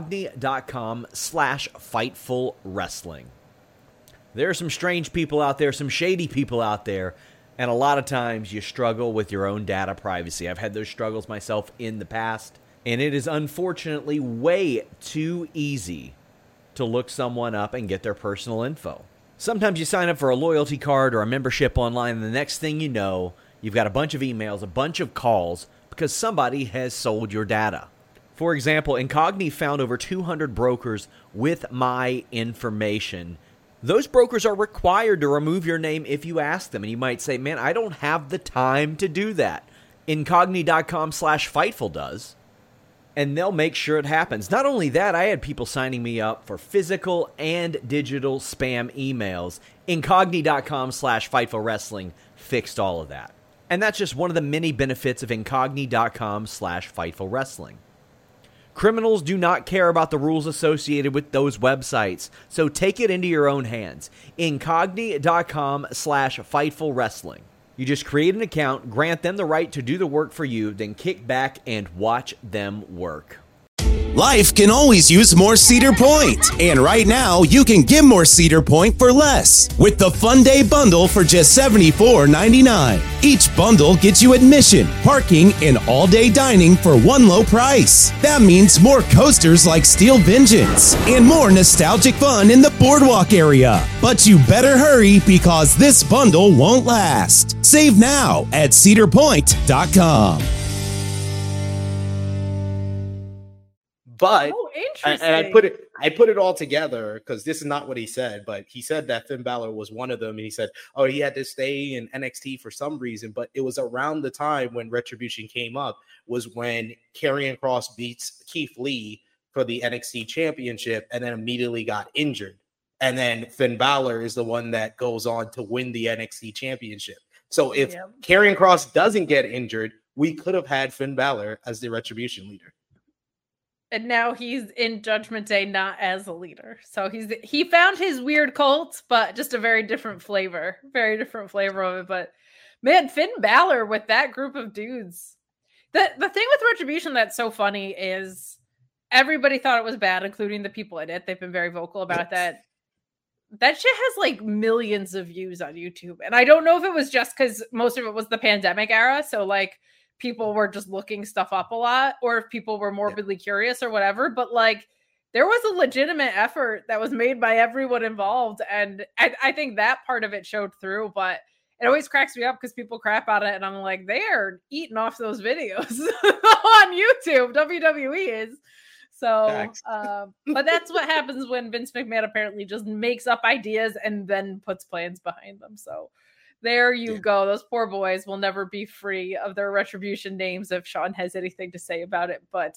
Incogni.com/Fightful Wrestling. There are some strange people out there, some shady people out there, and a lot of times you struggle with your own data privacy. I've had those struggles myself in the past, and it is unfortunately way too easy to look someone up and get their personal info. Sometimes you sign up for a loyalty card or a membership online, and the next thing you know, you've got a bunch of emails, a bunch of calls, because somebody has sold your data. For example, Incogni found over 200 brokers with my information. Those brokers are required to remove your name if you ask them. And you might say, man, I don't have the time to do that. Incogni.com/Fightful does. And they'll make sure it happens. Not only that, I had people signing me up for physical and digital spam emails. Incogni.com/Fightful Wrestling fixed all of that. And that's just one of the many benefits of Incogni.com/Fightful Wrestling. Criminals do not care about the rules associated with those websites, so take it into your own hands. Incogni.com/Fightful Wrestling. You just create an account, grant them the right to do the work for you, then kick back and watch them work. Life can always use more Cedar Point. And right now, you can get more Cedar Point for less with the Fun Day Bundle for just $74.99. Each bundle gets you admission, parking, and all-day dining for one low price. That means more coasters like Steel Vengeance and more nostalgic fun in the boardwalk area. But you better hurry because this bundle won't last. Save now at cedarpoint.com. But interesting. and I put it all together because this is not what he said, but he said that Finn Balor was one of them, and he said, oh, he had to stay in NXT for some reason, but it was around the time when Retribution came up was when Karrion Kross beats Keith Lee for the NXT Championship and then immediately got injured. And then Finn Balor is the one that goes on to win the NXT Championship. So if Karrion Kross doesn't get injured, we could have had Finn Balor as the Retribution leader. And now he's in Judgment Day, not as a leader. So he found his weird cult, but just a very different flavor of it. But man, Finn Balor with that group of dudes. The thing with Retribution that's so funny is everybody thought it was bad, including the people in it. They've been very vocal about that. That shit has like millions of views on YouTube. And I don't know if it was just because most of it was the pandemic era. So like people were just looking stuff up a lot, or if people were morbidly curious or whatever. But like there was a legitimate effort that was made by everyone involved. And I think that part of it showed through. But it always cracks me up because people crap on it. And I'm like, they are eating off those videos on YouTube. WWE is. So, but that's what happens when Vince McMahon apparently just makes up ideas and then puts plans behind them. So there you go. Those poor boys will never be free of their Retribution names if Sean has anything to say about it. But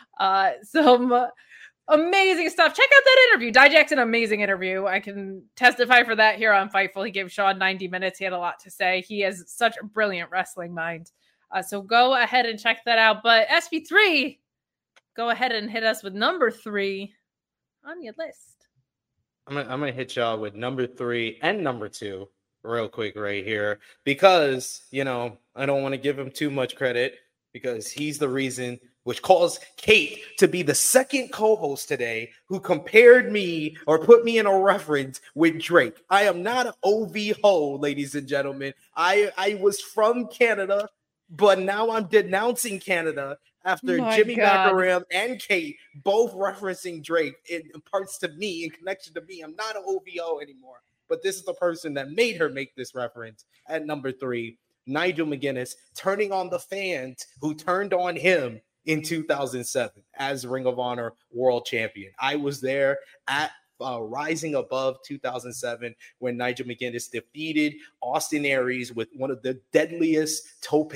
some amazing stuff. Check out that interview. Dijak's an amazing interview. I can testify for that here on Fightful. He gave Sean 90 minutes. He had a lot to say. He has such a brilliant wrestling mind. So go ahead and check that out. But SP3, go ahead and hit us with number 3 on your list. I'm gonna hit y'all with number 3 and number 2 real quick right here because, you know, I don't want to give him too much credit because he's the reason which caused Kate to be the second co-host today who compared me or put me in a reference with Drake. I am not an OV ho, ladies and gentlemen. I was from Canada, but now I'm denouncing Canada after Jimmy Macaram and Kate both referencing Drake in parts to me, in connection to me. I'm not an OVO anymore, but this is the person that made her make this reference at number 3. Nigel McGuinness turning on the fans who turned on him in 2007 as Ring of Honor World Champion. I was there at Rising Above 2007 when Nigel McGuinness defeated Austin Aries with one of the deadliest tope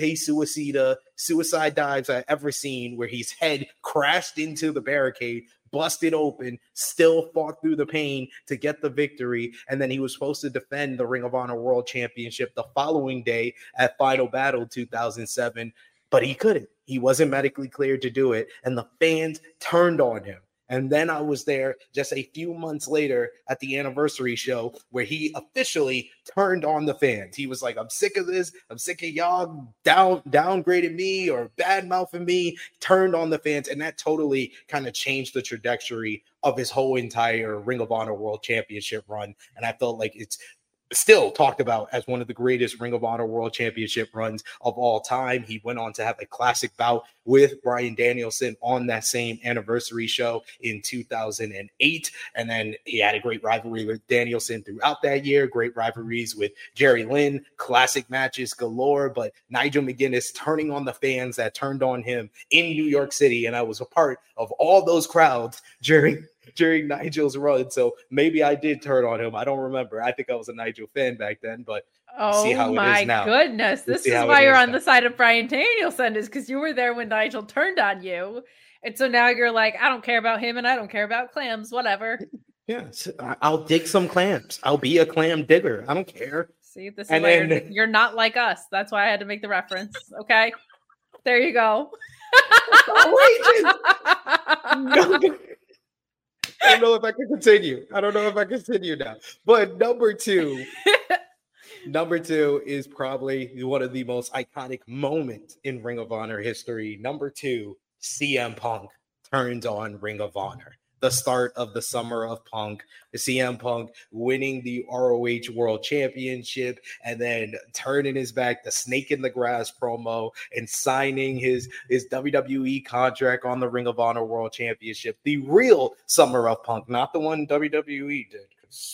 suicide dives I've ever seen, where his head crashed into the barricade, busted open, still fought through the pain to get the victory. And then he was supposed to defend the Ring of Honor World Championship the following day at Final Battle 2007, but he couldn't. He wasn't medically cleared to do it, and the fans turned on him. And then I was there just a few months later at the anniversary show where he officially turned on the fans. He was like, I'm sick of this. I'm sick of y'all downgrading me or bad mouthing me, turned on the fans. And that totally kind of changed the trajectory of his whole entire Ring of Honor World Championship run. And I felt like it's still talked about as one of the greatest Ring of Honor World Championship runs of all time. He went on to have a classic bout with Bryan Danielson on that same anniversary show in 2008. And then he had a great rivalry with Danielson throughout that year, great rivalries with Jerry Lynn, classic matches galore. But Nigel McGuinness turning on the fans that turned on him in New York City. And I was a part of all those crowds during Nigel's run. So maybe I did turn on him. I don't remember. I think I was a Nigel fan back then, but see how it is now. Oh my goodness. This is why you're on the side of Bryan Danielson, is because you were there when Nigel turned on you. And so now you're like, I don't care about him and I don't care about clams, whatever. Yeah, I'll dig some clams. I'll be a clam digger. I don't care. See, this is why you're not like us. That's why I had to make the reference. Okay. There you go. I don't know if I can continue now. But number two is probably one of the most iconic moments in Ring of Honor history. Number 2, CM Punk turns on Ring of Honor. The start of the Summer of Punk, CM Punk winning the ROH World Championship and then turning his back, the Snake in the Grass promo, and signing his WWE contract on the Ring of Honor World Championship. The real Summer of Punk, not the one WWE did.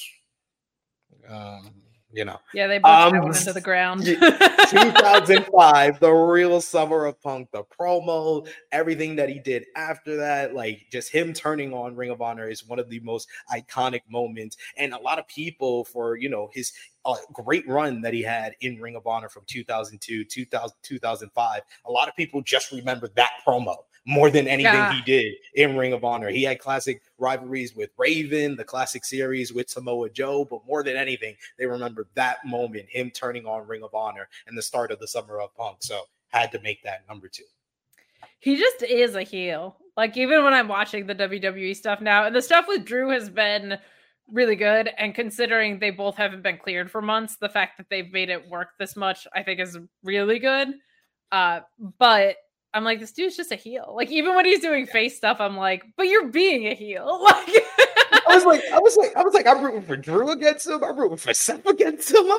Yeah, they both went into the ground. 2005, the real Summer of Punk, the promo, everything that he did after that, like just him turning on Ring of Honor is one of the most iconic moments. And a lot of people, for his great run that he had in Ring of Honor from 2002, 2005, a lot of people just remember that promo more than anything he did in Ring of Honor. He had classic rivalries with Raven, the classic series with Samoa Joe, but more than anything, they remember that moment, him turning on Ring of Honor and the start of the Summer of Punk. So had to make that number 2. He just is a heel. Like, even when I'm watching the WWE stuff now, and the stuff with Drew has been really good, and considering they both haven't been cleared for months, the fact that they've made it work this much, I think is really good. But I'm like, this dude's just a heel. Like, even when he's doing face stuff, I'm like, but you're being a heel. Like, I was like, I'm rooting for Drew against him. I'm rooting for Seth against him.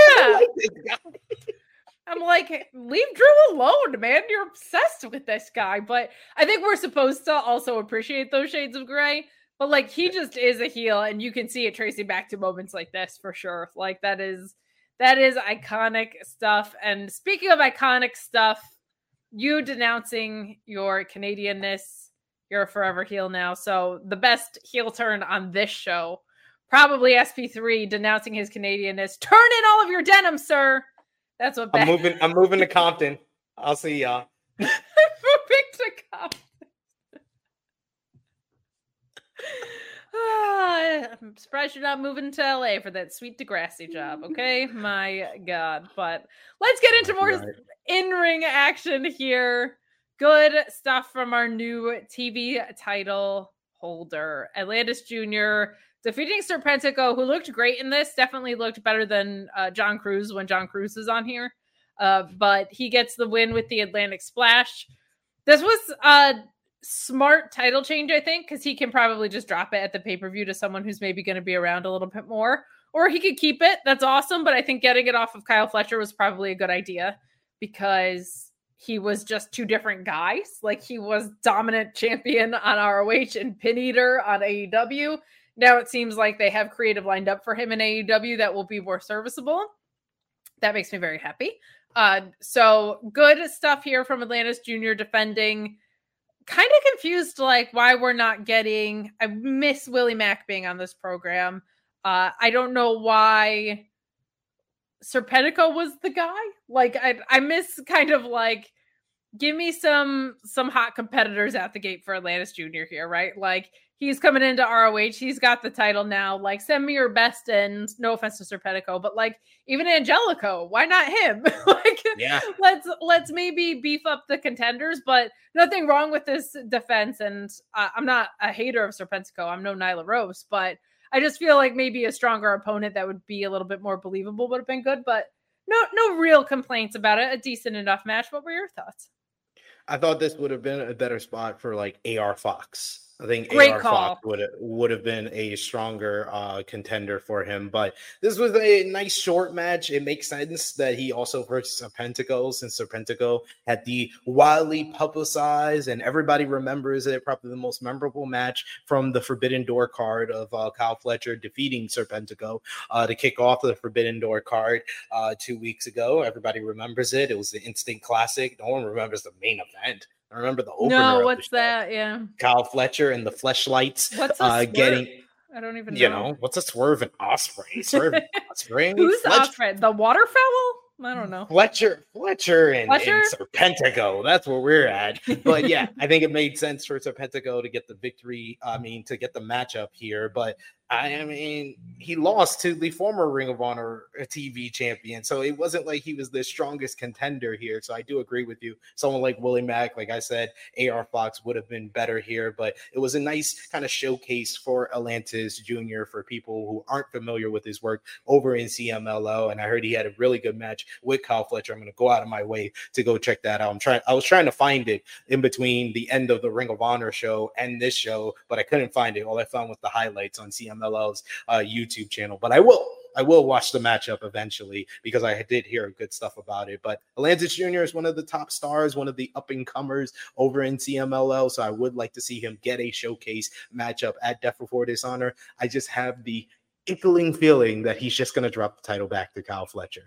I'm like, leave Drew alone, man. You're obsessed with this guy. But I think we're supposed to also appreciate those shades of gray. But like, he just is a heel, and you can see it tracing back to moments like this for sure. Like, that is iconic stuff. And speaking of iconic stuff, you denouncing your Canadianness, you're a forever heel now. So the best heel turn on this show, probably SP3 denouncing his Canadianness. Turn in all of your denim, sir. That's what I'm moving to Compton. I'll see y'all. I'm moving to Compton. I'm surprised you're not moving to LA for that sweet Degrassi job, okay? My God. But let's get into more in-ring action here. Good stuff from our new TV title holder, Atlantis Jr., defeating Serpentico, who looked great in this. Definitely looked better than John Cruz when John Cruz is on here. But he gets the win with the Atlantic Splash. This was a smart title change, I think, because he can probably just drop it at the pay-per-view to someone who's maybe going to be around a little bit more. Or he could keep it. That's awesome. But I think getting it off of Kyle Fletcher was probably a good idea because he was just two different guys. Like, he was dominant champion on ROH and pin eater on AEW. Now it seems like they have creative lined up for him in AEW that will be more serviceable. That makes me very happy. So good stuff here from Atlantis Jr. defending. Kind of confused, like, why we're not getting... I miss Willie Mack being on this program. I don't know why Serpentico was the guy. Like, I miss kind of like, give me some hot competitors out the gate for Atlantis Jr. here, right? Like, he's coming into ROH. He's got the title now. Like, send me your best, and no offense to Serpentico, but like, even Angelico, why not him? Like, yeah, let's maybe beef up the contenders, but nothing wrong with this defense. And I'm not a hater of Serpentico. I'm no Nyla Rose, but I just feel like maybe a stronger opponent that would be a little bit more believable would have been good, but no real complaints about it. A decent enough match. What were your thoughts? I thought this would have been a better spot for like AR Fox. I think Great AR call. Fox would have been a stronger contender for him. But this was a nice short match. It makes sense that he also versus Serpentico, since Serpentico had the wildly publicized, and everybody remembers it, probably the most memorable match from the Forbidden Door card of Kyle Fletcher defeating Serpentico to kick off the Forbidden Door card 2 weeks ago. Everybody remembers it. It was the instant classic. No one remembers the main event. I remember the opener. No, what's that? Yeah. Kyle Fletcher and the Fleshlights. What's a getting? I don't even know. You know, what's a Swerve and Osprey? Swerve and Osprey? Who's Osprey? The waterfowl? I don't know. Fletcher and Serpentico. That's where we're at. But yeah, I think it made sense for Serpentico to get the victory. To get the matchup here. But I mean, he lost to the former Ring of Honor TV champion. So it wasn't like he was the strongest contender here. So I do agree with you. Someone like Willie Mack, like I said, AR Fox would have been better here. But it was a nice kind of showcase for Atlantis Jr. for people who aren't familiar with his work over in CMLL. And I heard he had a really good match with Kyle Fletcher. I'm going to go out of my way to go check that out. I was trying to find it in between the end of the Ring of Honor show and this show, but I couldn't find it. All I found was the highlights on CMLL's YouTube channel. But I will watch the matchup eventually because I did hear good stuff about it. But Atlantis Jr. is one of the top stars, one of the up-and-comers over in CMLL, so I would like to see him get a showcase matchup at Death Before Dishonor. I just have the inkling feeling that he's just going to drop the title back to Kyle Fletcher.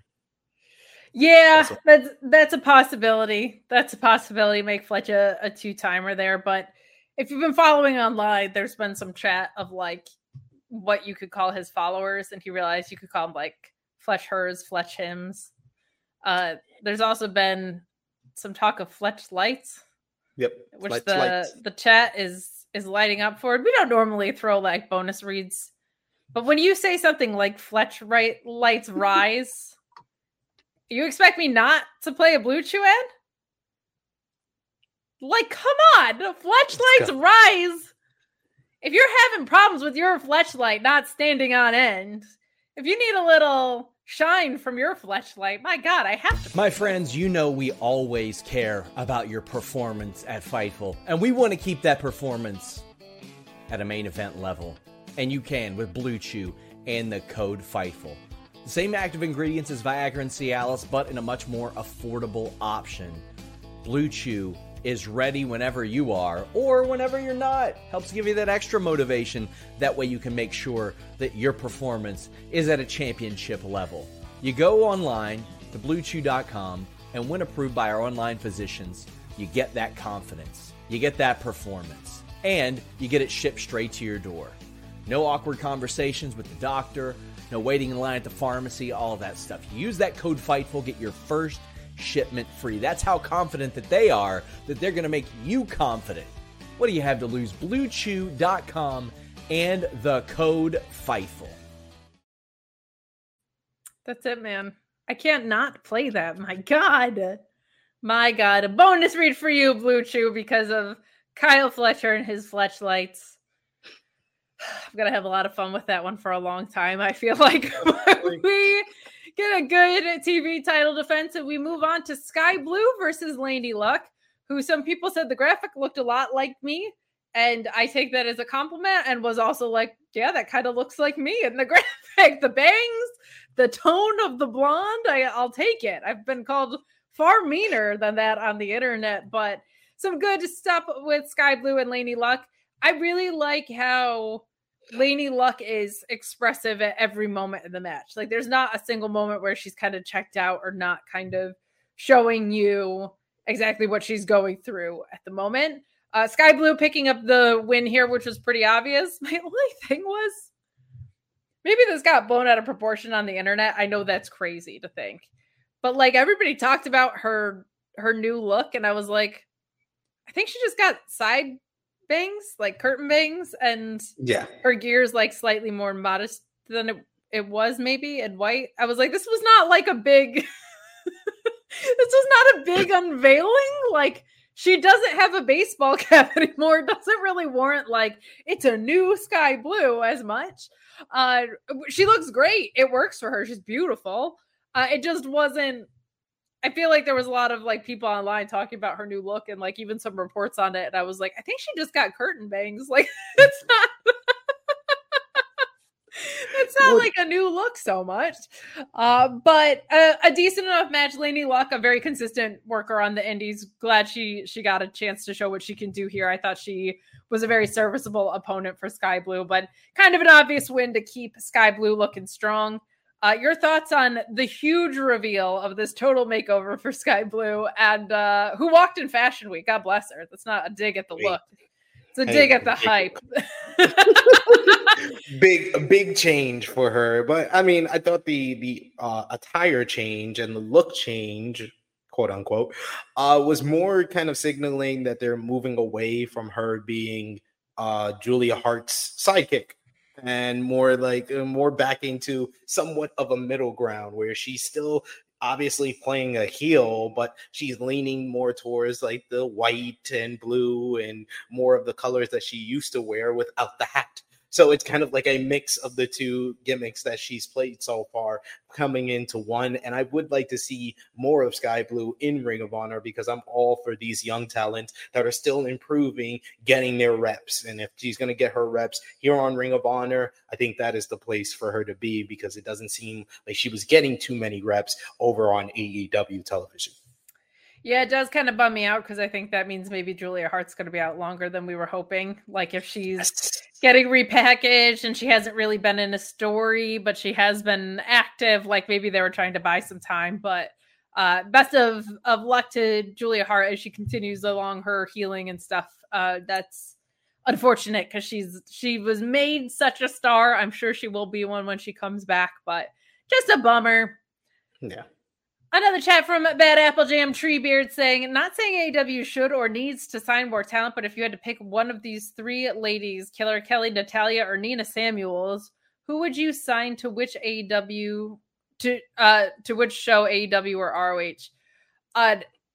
Yeah, that's a possibility. That's a possibility. Make Fletch a two-timer there. But if you've been following online, there's been some chat of like what you could call his followers, and he realized you could call them like Fletch hers, Fletch hims. There's also been some talk of Fletch lights. Yep. Which the chat is lighting up for. We don't normally throw like bonus reads, but when you say something like Fletch lights rise, you expect me not to play a Blue Chew ad? Like, come on, Fletchlights rise. If you're having problems with your Fletchlight not standing on end, if you need a little shine from your Fletchlight, my God, I have to. My friends, you know we always care about your performance at Fightful, and we want to keep that performance at a main event level. And you can with Blue Chew and the code Fightful. The same active ingredients as Viagra and Cialis, but in a much more affordable option. Blue Chew is ready whenever you are or whenever you're not. Helps give you that extra motivation. That way you can make sure that your performance is at a championship level. You go online to bluechew.com, and when approved by our online physicians, you get that confidence. You get that performance. And you get it shipped straight to your door. No awkward conversations with the doctor, no waiting in line at the pharmacy, all of that stuff. You use that code FIGHTFUL, get your first shipment free. That's how confident that they are that they're going to make you confident. What do you have to lose? BlueChew.com and the code FIGHTFUL. That's it, man. I can't not play that. My God. My God. A bonus read for you, Blue Chew, because of Kyle Fletcher and his Fletchlights. I'm going to have a lot of fun with that one for a long time. I feel like we get a good TV title defense and we move on to Sky Blue versus Lady Luck, who some people said the graphic looked a lot like me. And I take that as a compliment and was also like, yeah, that kind of looks like me in the graphic. The bangs, the tone of the blonde, I'll take it. I've been called far meaner than that on the internet, but some good stuff with Sky Blue and Lady Luck. I really like how Lady Luck is expressive at every moment in the match. Like, there's not a single moment where she's kind of checked out or not kind of showing you exactly what she's going through at the moment. Sky Blue picking up the win here, which was pretty obvious. My only thing was, maybe this got blown out of proportion on the internet. I know that's crazy to think. But, like, everybody talked about her new look, and I was like, I think she just got side bangs, like curtain bangs, and her gear's like slightly more modest than it was maybe in white. I was like, this was not like a big this was not a big unveiling. Like, she doesn't have a baseball cap anymore. It doesn't really warrant like it's a new Sky Blue as much. She looks great. It works for her. She's beautiful. It just wasn't. I feel like there was a lot of like people online talking about her new look and like even some reports on it. And I was like, I think she just got curtain bangs. Like, it's not like a new look so much. But a decent enough match. Lady Luck, a very consistent worker on the indies. Glad she got a chance to show what she can do here. I thought she was a very serviceable opponent for Sky Blue, but kind of an obvious win to keep Sky Blue looking strong. Your thoughts on the huge reveal of this total makeover for Sky Blue and who walked in Fashion Week? God bless her. That's not a dig at the look. It's a dig at the hype. big change for her. But I mean, I thought the attire change and the look change, quote unquote, was more kind of signaling that they're moving away from her being Julia Hart's sidekick. And more back into somewhat of a middle ground where she's still obviously playing a heel, but she's leaning more towards like the white and blue and more of the colors that she used to wear without the hat. So it's kind of like a mix of the two gimmicks that she's played so far coming into one. And I would like to see more of Sky Blue in Ring of Honor because I'm all for these young talents that are still improving, getting their reps. And if she's going to get her reps here on Ring of Honor, I think that is the place for her to be because it doesn't seem like she was getting too many reps over on AEW television. Yeah, it does kind of bum me out because I think that means maybe Julia Hart's going to be out longer than we were hoping. Like if she's getting repackaged and she hasn't really been in a story, but she has been active, like maybe they were trying to buy some time. But best of luck to Julia Hart as she continues along her healing and stuff. That's unfortunate because she was made such a star. I'm sure she will be one when she comes back, but just a bummer. Yeah. Another chat from Bad Apple Jam Treebeard saying, not saying AEW should or needs to sign more talent, but if you had to pick one of these three ladies, Killer Kelly, Natalya, or Nina Samuels, who would you sign to which AEW to which show, AEW or ROH?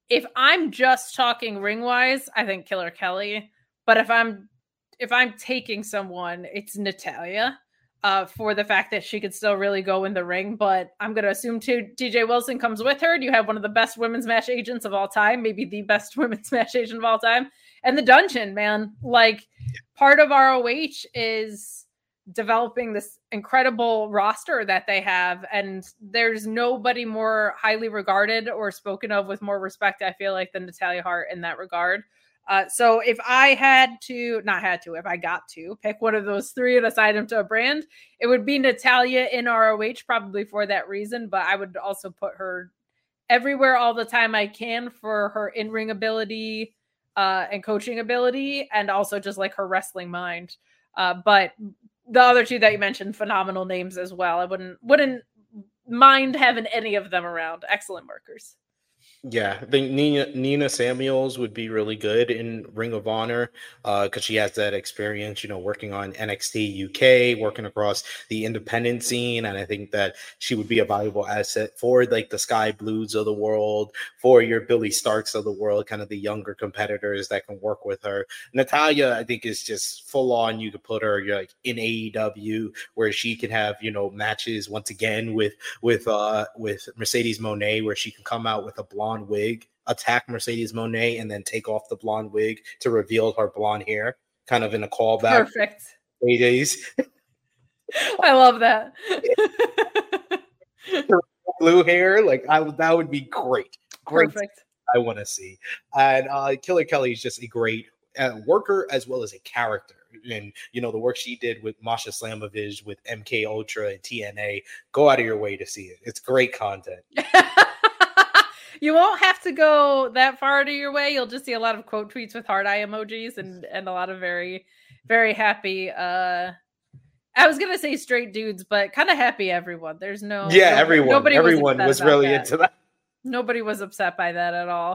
if I'm just talking ring wise, I think Killer Kelly. But if I'm taking someone, it's Natalya. For the fact that she could still really go in the ring, but I'm going to assume TJ Wilson comes with her. And you have one of the best women's match agents of all time, maybe the best women's match agent of all time. And the Dungeon, man, like part of ROH is developing this incredible roster that they have. And there's nobody more highly regarded or spoken of with more respect, I feel like, than Natalya Hart in that regard. So if I if I got to pick one of those three and assign them to a brand, it would be Natalya in ROH, probably for that reason. But I would also put her everywhere all the time I can for her in-ring ability and coaching ability, and also just like her wrestling mind. But the other two that you mentioned, phenomenal names as well. I wouldn't mind having any of them around. Excellent workers. Yeah, I think Nina Samuels would be really good in Ring of Honor because she has that experience, working on NXT UK, working across the independent scene. And I think that she would be a valuable asset for like the Sky Blues of the world, for your Billy Starks of the world, kind of the younger competitors that can work with her. Natalya, I think, is just full on. You could put her like in AEW where she can have, matches once again with Mercedes Moné, where she can come out with a blonde wig, attack Mercedes Moné, and then take off the blonde wig to reveal her blonde hair, kind of in a callback. Perfect. Days. I love that. Blue hair, like that would be great. Perfect. I want to see. And Killer Kelly is just a great worker as well as a character. And the work she did with Masha Slamovich, with MK Ultra and TNA, go out of your way to see it. It's great content. You won't have to go that far out of your way. You'll just see a lot of quote tweets with heart eye emojis and a lot of very, very happy. I was gonna say straight dudes, but kind of happy everyone. There's everyone was really into that. Nobody was upset by that at all.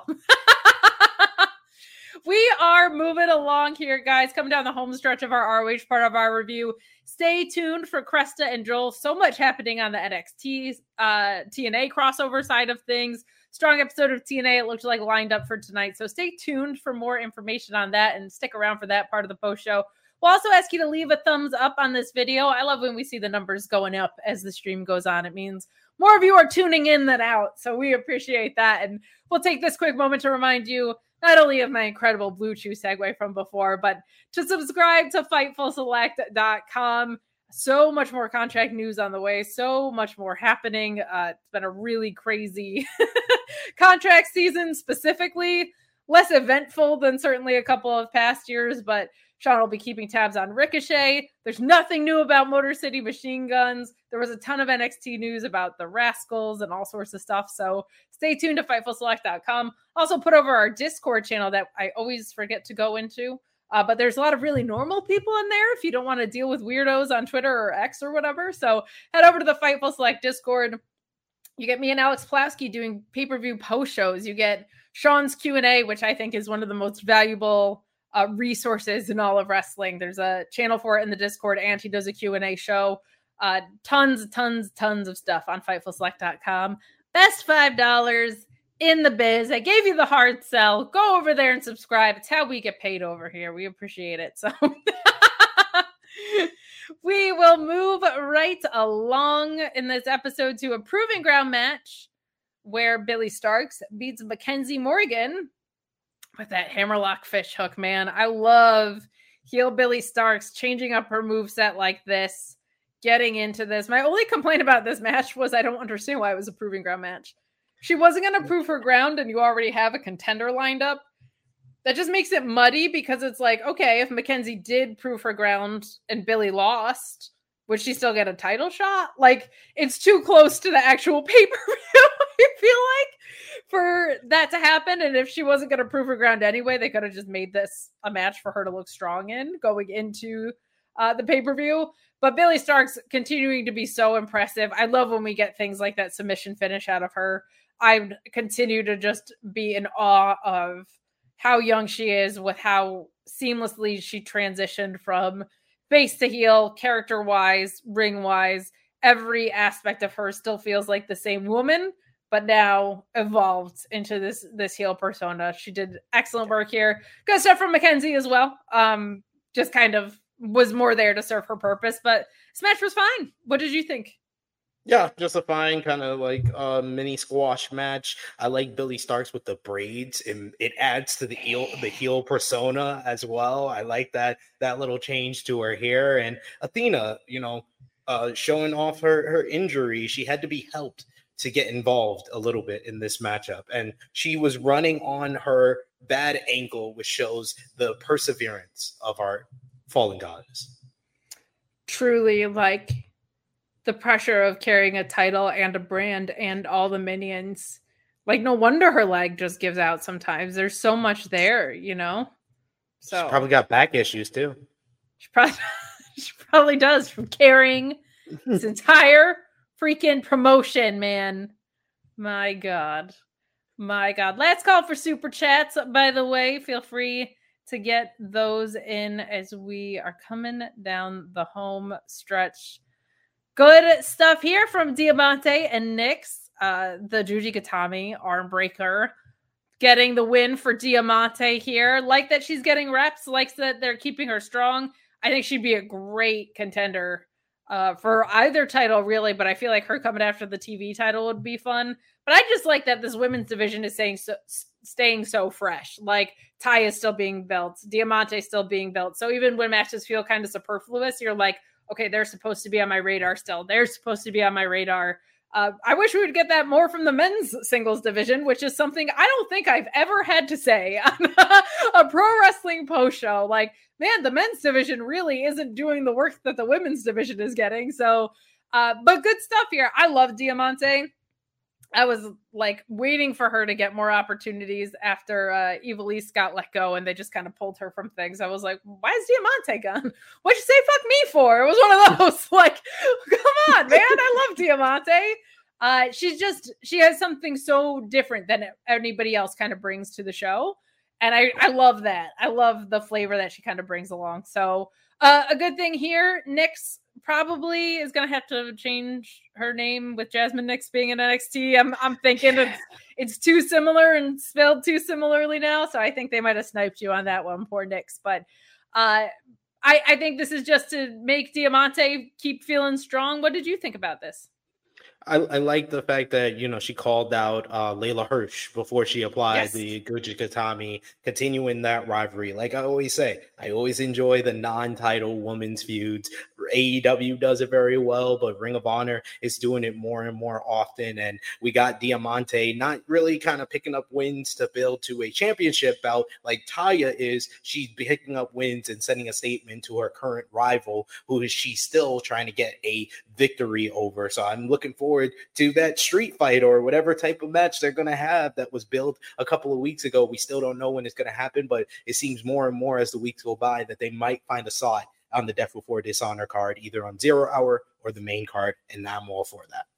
We are moving along here, guys. Coming down the home stretch of our ROH part of our review. Stay tuned for Cresta and Joel. So much happening on the NXT TNA crossover side of things. Strong episode of TNA, it looked like, lined up for tonight. So stay tuned for more information on that and stick around for that part of the post show. We'll also ask you to leave a thumbs up on this video. I love when we see the numbers going up as the stream goes on. It means more of you are tuning in than out. So we appreciate that. And we'll take this quick moment to remind you not only of my incredible Blue Chew segue from before, but to subscribe to FightfulSelect.com. So much more contract news on the way. So much more happening. It's been a really crazy contract season, specifically. Less eventful than certainly a couple of past years, but Sean will be keeping tabs on Ricochet. There's nothing new about Motor City Machine Guns. There was a ton of NXT news about the Rascals and all sorts of stuff. So stay tuned to FightfulSelect.com. Also put over our Discord channel that I always forget to go into. But there's a lot of really normal people in there if you don't want to deal with weirdos on Twitter or X or whatever. So head over to the Fightful Select Discord. You get me and Alex Plasky doing pay-per-view post shows. You get Sean's Q&A, which I think is one of the most valuable resources in all of wrestling. There's a channel for it in the Discord, and he does a Q&A show. Tons of stuff on FightfulSelect.com. Best $5 in the biz. I gave you the hard sell. Go over there and subscribe. It's how we get paid over here. We appreciate it. So we will move right along in this episode to a Proving Ground match where Billy Starks beats Mackenzie Morgan with that hammerlock fish hook, man. I love heel Billy Starks changing up her moveset like this, getting into this. My only complaint about this match was I don't understand why it was a Proving Ground match. She wasn't going to prove her ground, and you already have a contender lined up. That just makes it muddy because it's like, okay, if Mackenzie did prove her ground and Billy lost, would she still get a title shot? Like, it's too close to the actual pay-per-view, I feel like, for that to happen. And if she wasn't going to prove her ground anyway, they could have just made this a match for her to look strong in going into the pay-per-view. But Billy Starks continuing to be so impressive. I love when we get things like that submission finish out of her. I continue to just be in awe of how young she is, with how seamlessly she transitioned from face to heel, character-wise, ring-wise. Every aspect of her still feels like the same woman, but now evolved into this heel persona. She did excellent work here. Good stuff from Mackenzie as well. Just kind of was more there to serve her purpose, but this match was fine. What did you think? Yeah, just a fine kind of like mini squash match. I like Billie Starkz with the braids, and it adds to the heel persona as well. I like that little change to her hair. And Athena, showing off her injury, she had to be helped to get involved a little bit in this matchup, and she was running on her bad ankle, which shows the perseverance of our fallen goddess. Truly, like, the pressure of carrying a title and a brand and all the minions. Like, no wonder her leg just gives out sometimes. There's so much there, So she probably got back issues too. She probably does, from carrying this entire freaking promotion, man. My God. Let's call for super chats, by the way. Feel free to get those in as we are coming down the home stretch. Good stuff here from Diamante and Nyx. The Juji Gatami arm breaker getting the win for Diamante here. Like that she's getting reps. Likes that they're keeping her strong. I think she'd be a great contender for either title, really. But I feel like her coming after the TV title would be fun. But I just like that this women's division is staying so fresh. Like, Ty is still being built. Diamante is still being built. So even when matches feel kind of superfluous, you're like, okay, they're supposed to be on my radar still. They're supposed to be on my radar. I wish we would get that more from the men's singles division, which is something I don't think I've ever had to say on a pro wrestling post show. Like, man, the men's division really isn't doing the work that the women's division is getting. So, but good stuff here. I love Diamante. I was like waiting for her to get more opportunities after Ivelisse got let go and they just kind of pulled her from things. I was like, why is Diamante gone? What'd you say fuck me for? It was one of those, like, come on, man. I love Diamante. She has something so different than anybody else kind of brings to the show. And I love that. I love the flavor that she kind of brings along. So a good thing here, Nyx probably is going to have to change her name with Jasmine Nyx being in NXT. I'm thinking it's too similar and spelled too similarly now. So I think they might have sniped you on that one, poor Nyx. But I think this is just to make Diamante keep feeling strong. What did you think about this? I like the fact that, she called out Layla Hirsch before she applied the Juji Gatami, continuing that rivalry. Like I always say, I always enjoy the non-title women's feuds. AEW does it very well, but Ring of Honor is doing it more and more often. And we got Diamante not really kind of picking up wins to build to a championship bout like Taya is. She's picking up wins and sending a statement to her current rival, who is she still trying to get a victory over. So I'm looking forward to that street fight or whatever type of match they're going to have that was built a couple of weeks ago. We still don't know when it's going to happen, but it seems more and more as the weeks go by that they might find a slot on the Death Before Dishonor card, either on 0 Hour or the main card, and I'm all for that.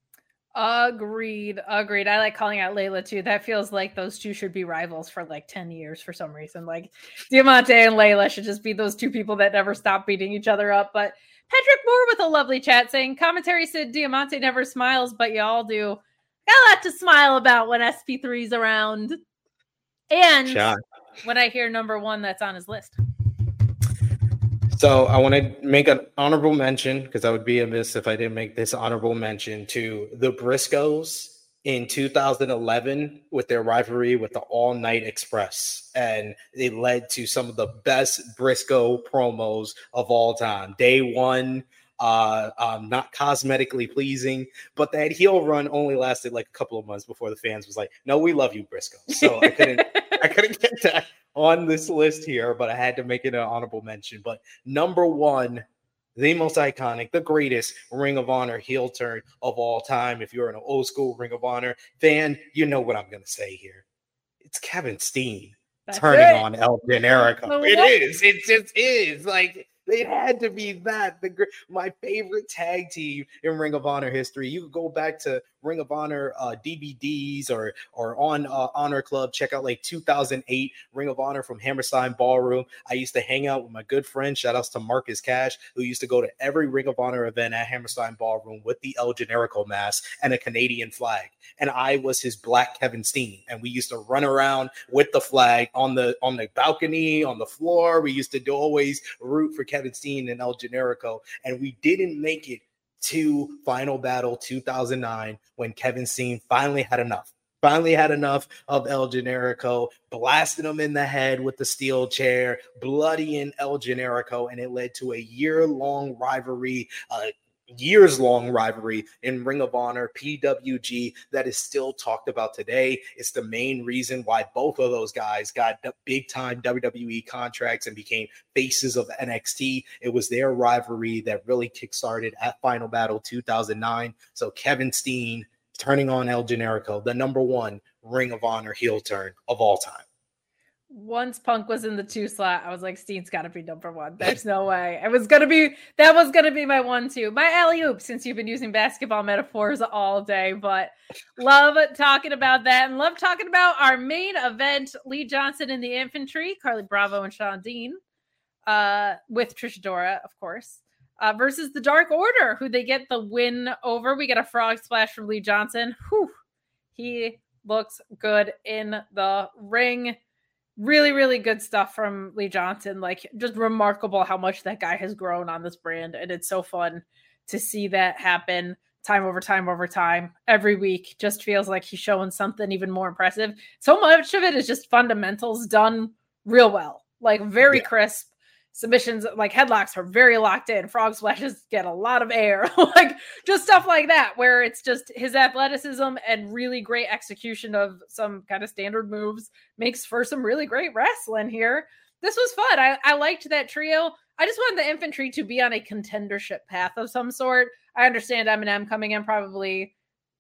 Agreed. I like calling out Layla too. That feels like those two should be rivals for like 10 years for some reason. Like Diamante and Layla should just be those two people that never stop beating each other up. But Patrick Moore with a lovely chat saying, commentary said Diamante never smiles, but y'all do. Got a lot to smile about when SP3's around. And when I hear number 1 that's on his list. So I want to make an honorable mention, because I would be amiss if I didn't make this honorable mention, to the Briscoes in 2011 with their rivalry with the All Night Express. And it led to some of the best Briscoe promos of all time. Day one, not cosmetically pleasing, but that heel run only lasted like a couple of months before the fans was like, no, we love you, Briscoe. So I couldn't get that on this list here, but I had to make it an honorable mention. But number 1, the most iconic, the greatest Ring of Honor heel turn of all time. If you're an old school Ring of Honor fan, you know what I'm going to say here. It's Kevin Steen turning on El Generico. It is. It just is. Like, It had to be that. My favorite tag team in Ring of Honor history. You could go back to Ring of Honor DVDs or on Honor Club. Check out like 2008 Ring of Honor from Hammerstein Ballroom. I used to hang out with my good friend, shout outs to Marcus Cash, who used to go to every Ring of Honor event at Hammerstein Ballroom with the El Generico mask and a Canadian flag. And I was his black Kevin Steen. And we used to run around with the flag on the balcony, on the floor. We used to always root for Kevin Steen and El Generico. And we didn't make it to Final Battle 2009 when Kevin Steen finally had enough of El Generico, blasted him in the head with the steel chair, bloodying El Generico, and it led to a years-long rivalry in Ring of Honor, PWG, that is still talked about today. It's the main reason why both of those guys got big-time WWE contracts and became faces of NXT. It was their rivalry that really kickstarted at Final Battle 2009. So Kevin Steen turning on El Generico, the number one Ring of Honor heel turn of all time. Once Punk was in the 2 slot, I was like, Steen's got to be number one. There's no way. That was going to be my 1-2. My alley-oop, since you've been using basketball metaphors all day, but love talking about that and love talking about our main event, Lee Johnson in the Infantry, Carly Bravo and Shawn Dean, with Trish Adora, of course, versus the Dark Order, who they get the win over. We get a frog splash from Lee Johnson. Whew. He looks good in the ring. Really, really good stuff from Lee Johnson. Like, just remarkable how much that guy has grown on this brand. And it's so fun to see that happen time over time. Every week just feels like he's showing something even more impressive. So much of it is just fundamentals done real well. Like, very crisp. Submissions, like headlocks, are very locked in. Frog splashes get a lot of air. Like, just stuff like that, where it's just his athleticism and really great execution of some kind of standard moves makes for some really great wrestling here. This was fun. I liked that trio. I just wanted the Infantry to be on a contendership path of some sort. I understand Eminem coming in probably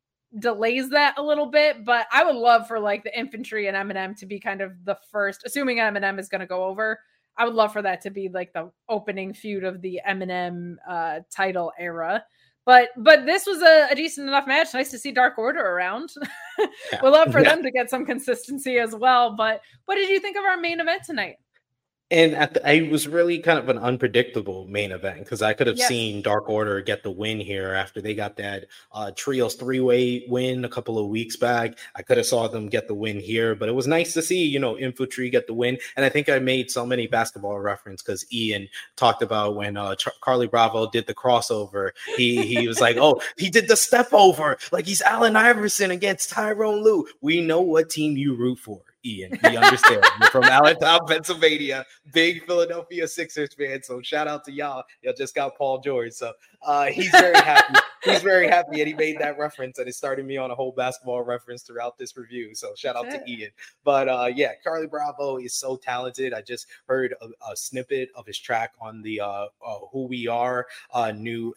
delays that a little bit, but I would love for like the Infantry and Eminem to be kind of the first, assuming Eminem is going to go over. I would love for that to be like the opening feud of the Eminem title era. But this was a decent enough match. Nice to see Dark Order around. We'd love for them to get some consistency as well. But what did you think of our main event tonight? And it was really kind of an unpredictable main event because I could have seen Dark Order get the win here after they got that Trios 3-way win a couple of weeks back. I could have saw them get the win here, but it was nice to see, Infantry get the win. And I think I made so many basketball reference because Ian talked about when Carly Bravo did the crossover. He was like, oh, he did the step over. Like he's Allen Iverson against Tyrone Lue. We know what team you root for. Ian, we understand. You're from Allentown, Pennsylvania, big Philadelphia Sixers fan. So shout out to y'all. Y'all just got Paul George. So he's very happy. He's very happy, and he made that reference, and it started me on a whole basketball reference throughout this review. So shout out to Ian. But Carly Bravo is so talented. I just heard a snippet of his track on the Who We Are new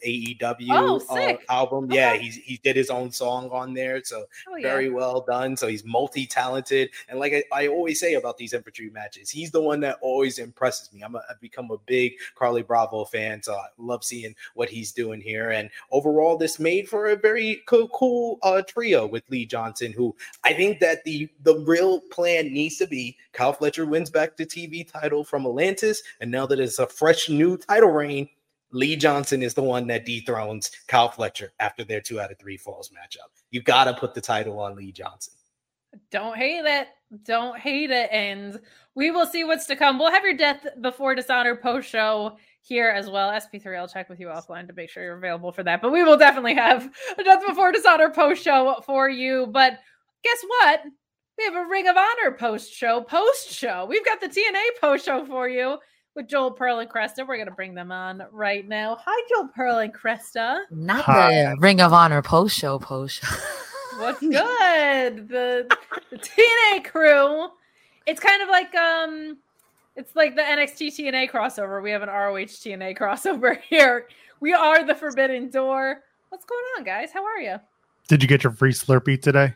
AEW album. Okay. Yeah, he did his own song on there. So very well done. So he's multi-talented, and like I always say about these Infantry matches, he's the one that always impresses me. I've become a big Carly Bravo fan, so I love seeing what he's doing here. And overall, this made for a very cool trio with Lee Johnson, who I think that the real plan needs to be Kyle Fletcher wins back the TV title from Atlantis, and now that it's a fresh new title reign, Lee Johnson is the one that dethrones Kyle Fletcher after their 2 out of 3 falls matchup. You got to put the title on Lee Johnson. Don't hate it. Don't hate it. And we will see what's to come. We'll have your Death Before Dishonor post-show here as well. SP3, I'll check with you offline to make sure you're available for that. But we will definitely have a Death Before Dishonor post-show for you. But guess what? We have a Ring of Honor post-show. We've got the TNA post-show for you with Joel Pearl and Cresta. We're going to bring them on right now. Hi, Joel Pearl and Cresta. Not the Ring of Honor post-show. What's good? The TNA crew. It's kind of like it's like the NXT TNA crossover. We have an ROH TNA crossover here. We are the Forbidden Door. What's going on, guys? How are you? Did you get your free Slurpee today?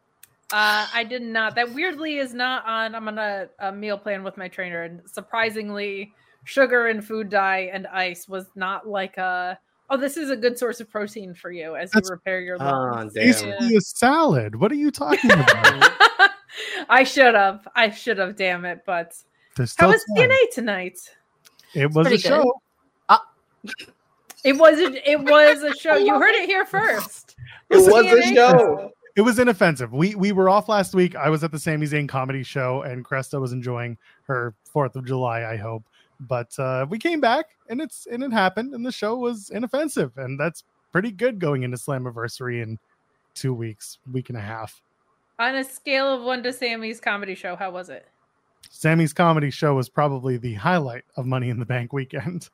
I did not. That weirdly is not on. I'm on a meal plan with my trainer, and surprisingly, sugar and food dye and ice was not like this is a good source of protein for you as you repair your lungs. Basically a salad. What are you talking about? I should have, damn it. But how was TNA tonight? It was a show. It was a show. You heard it here first. It was a show. It was inoffensive. We were off last week. I was at the Sami Zayn comedy show, and Cresta was enjoying her 4th of July, I hope. But we came back, and it happened, and the show was inoffensive, and that's pretty good going into Slammiversary in 2 weeks, week and a half. On a scale of 1 to Sammy's comedy show, how was it? Sammy's comedy show was probably the highlight of Money in the Bank weekend.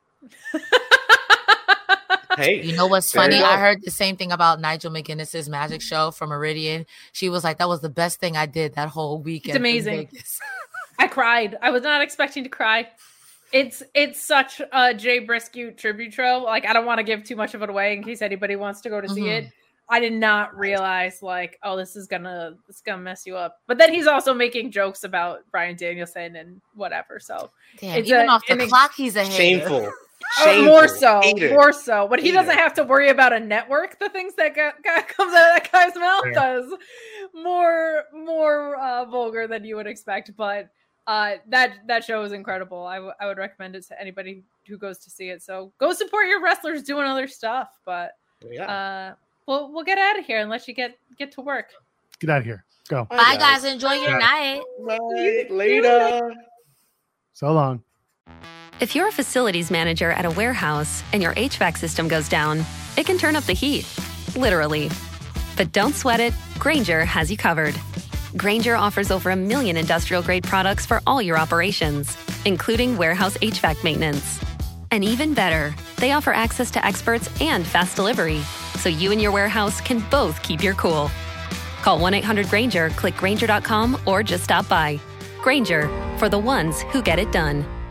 Hey, you know what's funny? I heard the same thing about Nigel McGuinness's magic show from Meridian. She was like, that was the best thing I did that whole weekend. It's amazing. I cried. I was not expecting to cry. It's such a Jay Briscoe tribute show. Like, I don't want to give too much of it away in case anybody wants to go to see it. I did not realize this is gonna mess you up. But then he's also making jokes about Bryan Danielson and whatever. So damn, even off the clock, he's a hater. Shameful. More so. But he doesn't have to worry about a network. The things that comes out of that guy's mouth does more vulgar than you would expect. But that show is incredible. I would recommend it to anybody who goes to see it. So go support your wrestlers doing other stuff. But we'll get out of here and let you get to work. Get out of here. Go. Bye guys. Enjoy your night. Bye. Later. So long. If you're a facilities manager at a warehouse and your HVAC system goes down, it can turn up the heat, literally. But don't sweat it. Grainger has you covered. Grainger offers over 1 million industrial-grade products for all your operations, including warehouse HVAC maintenance. And even better, they offer access to experts and fast delivery, so you and your warehouse can both keep your cool. Call 1-800-GRAINGER, click Grainger.com, or just stop by. Grainger, for the ones who get it done.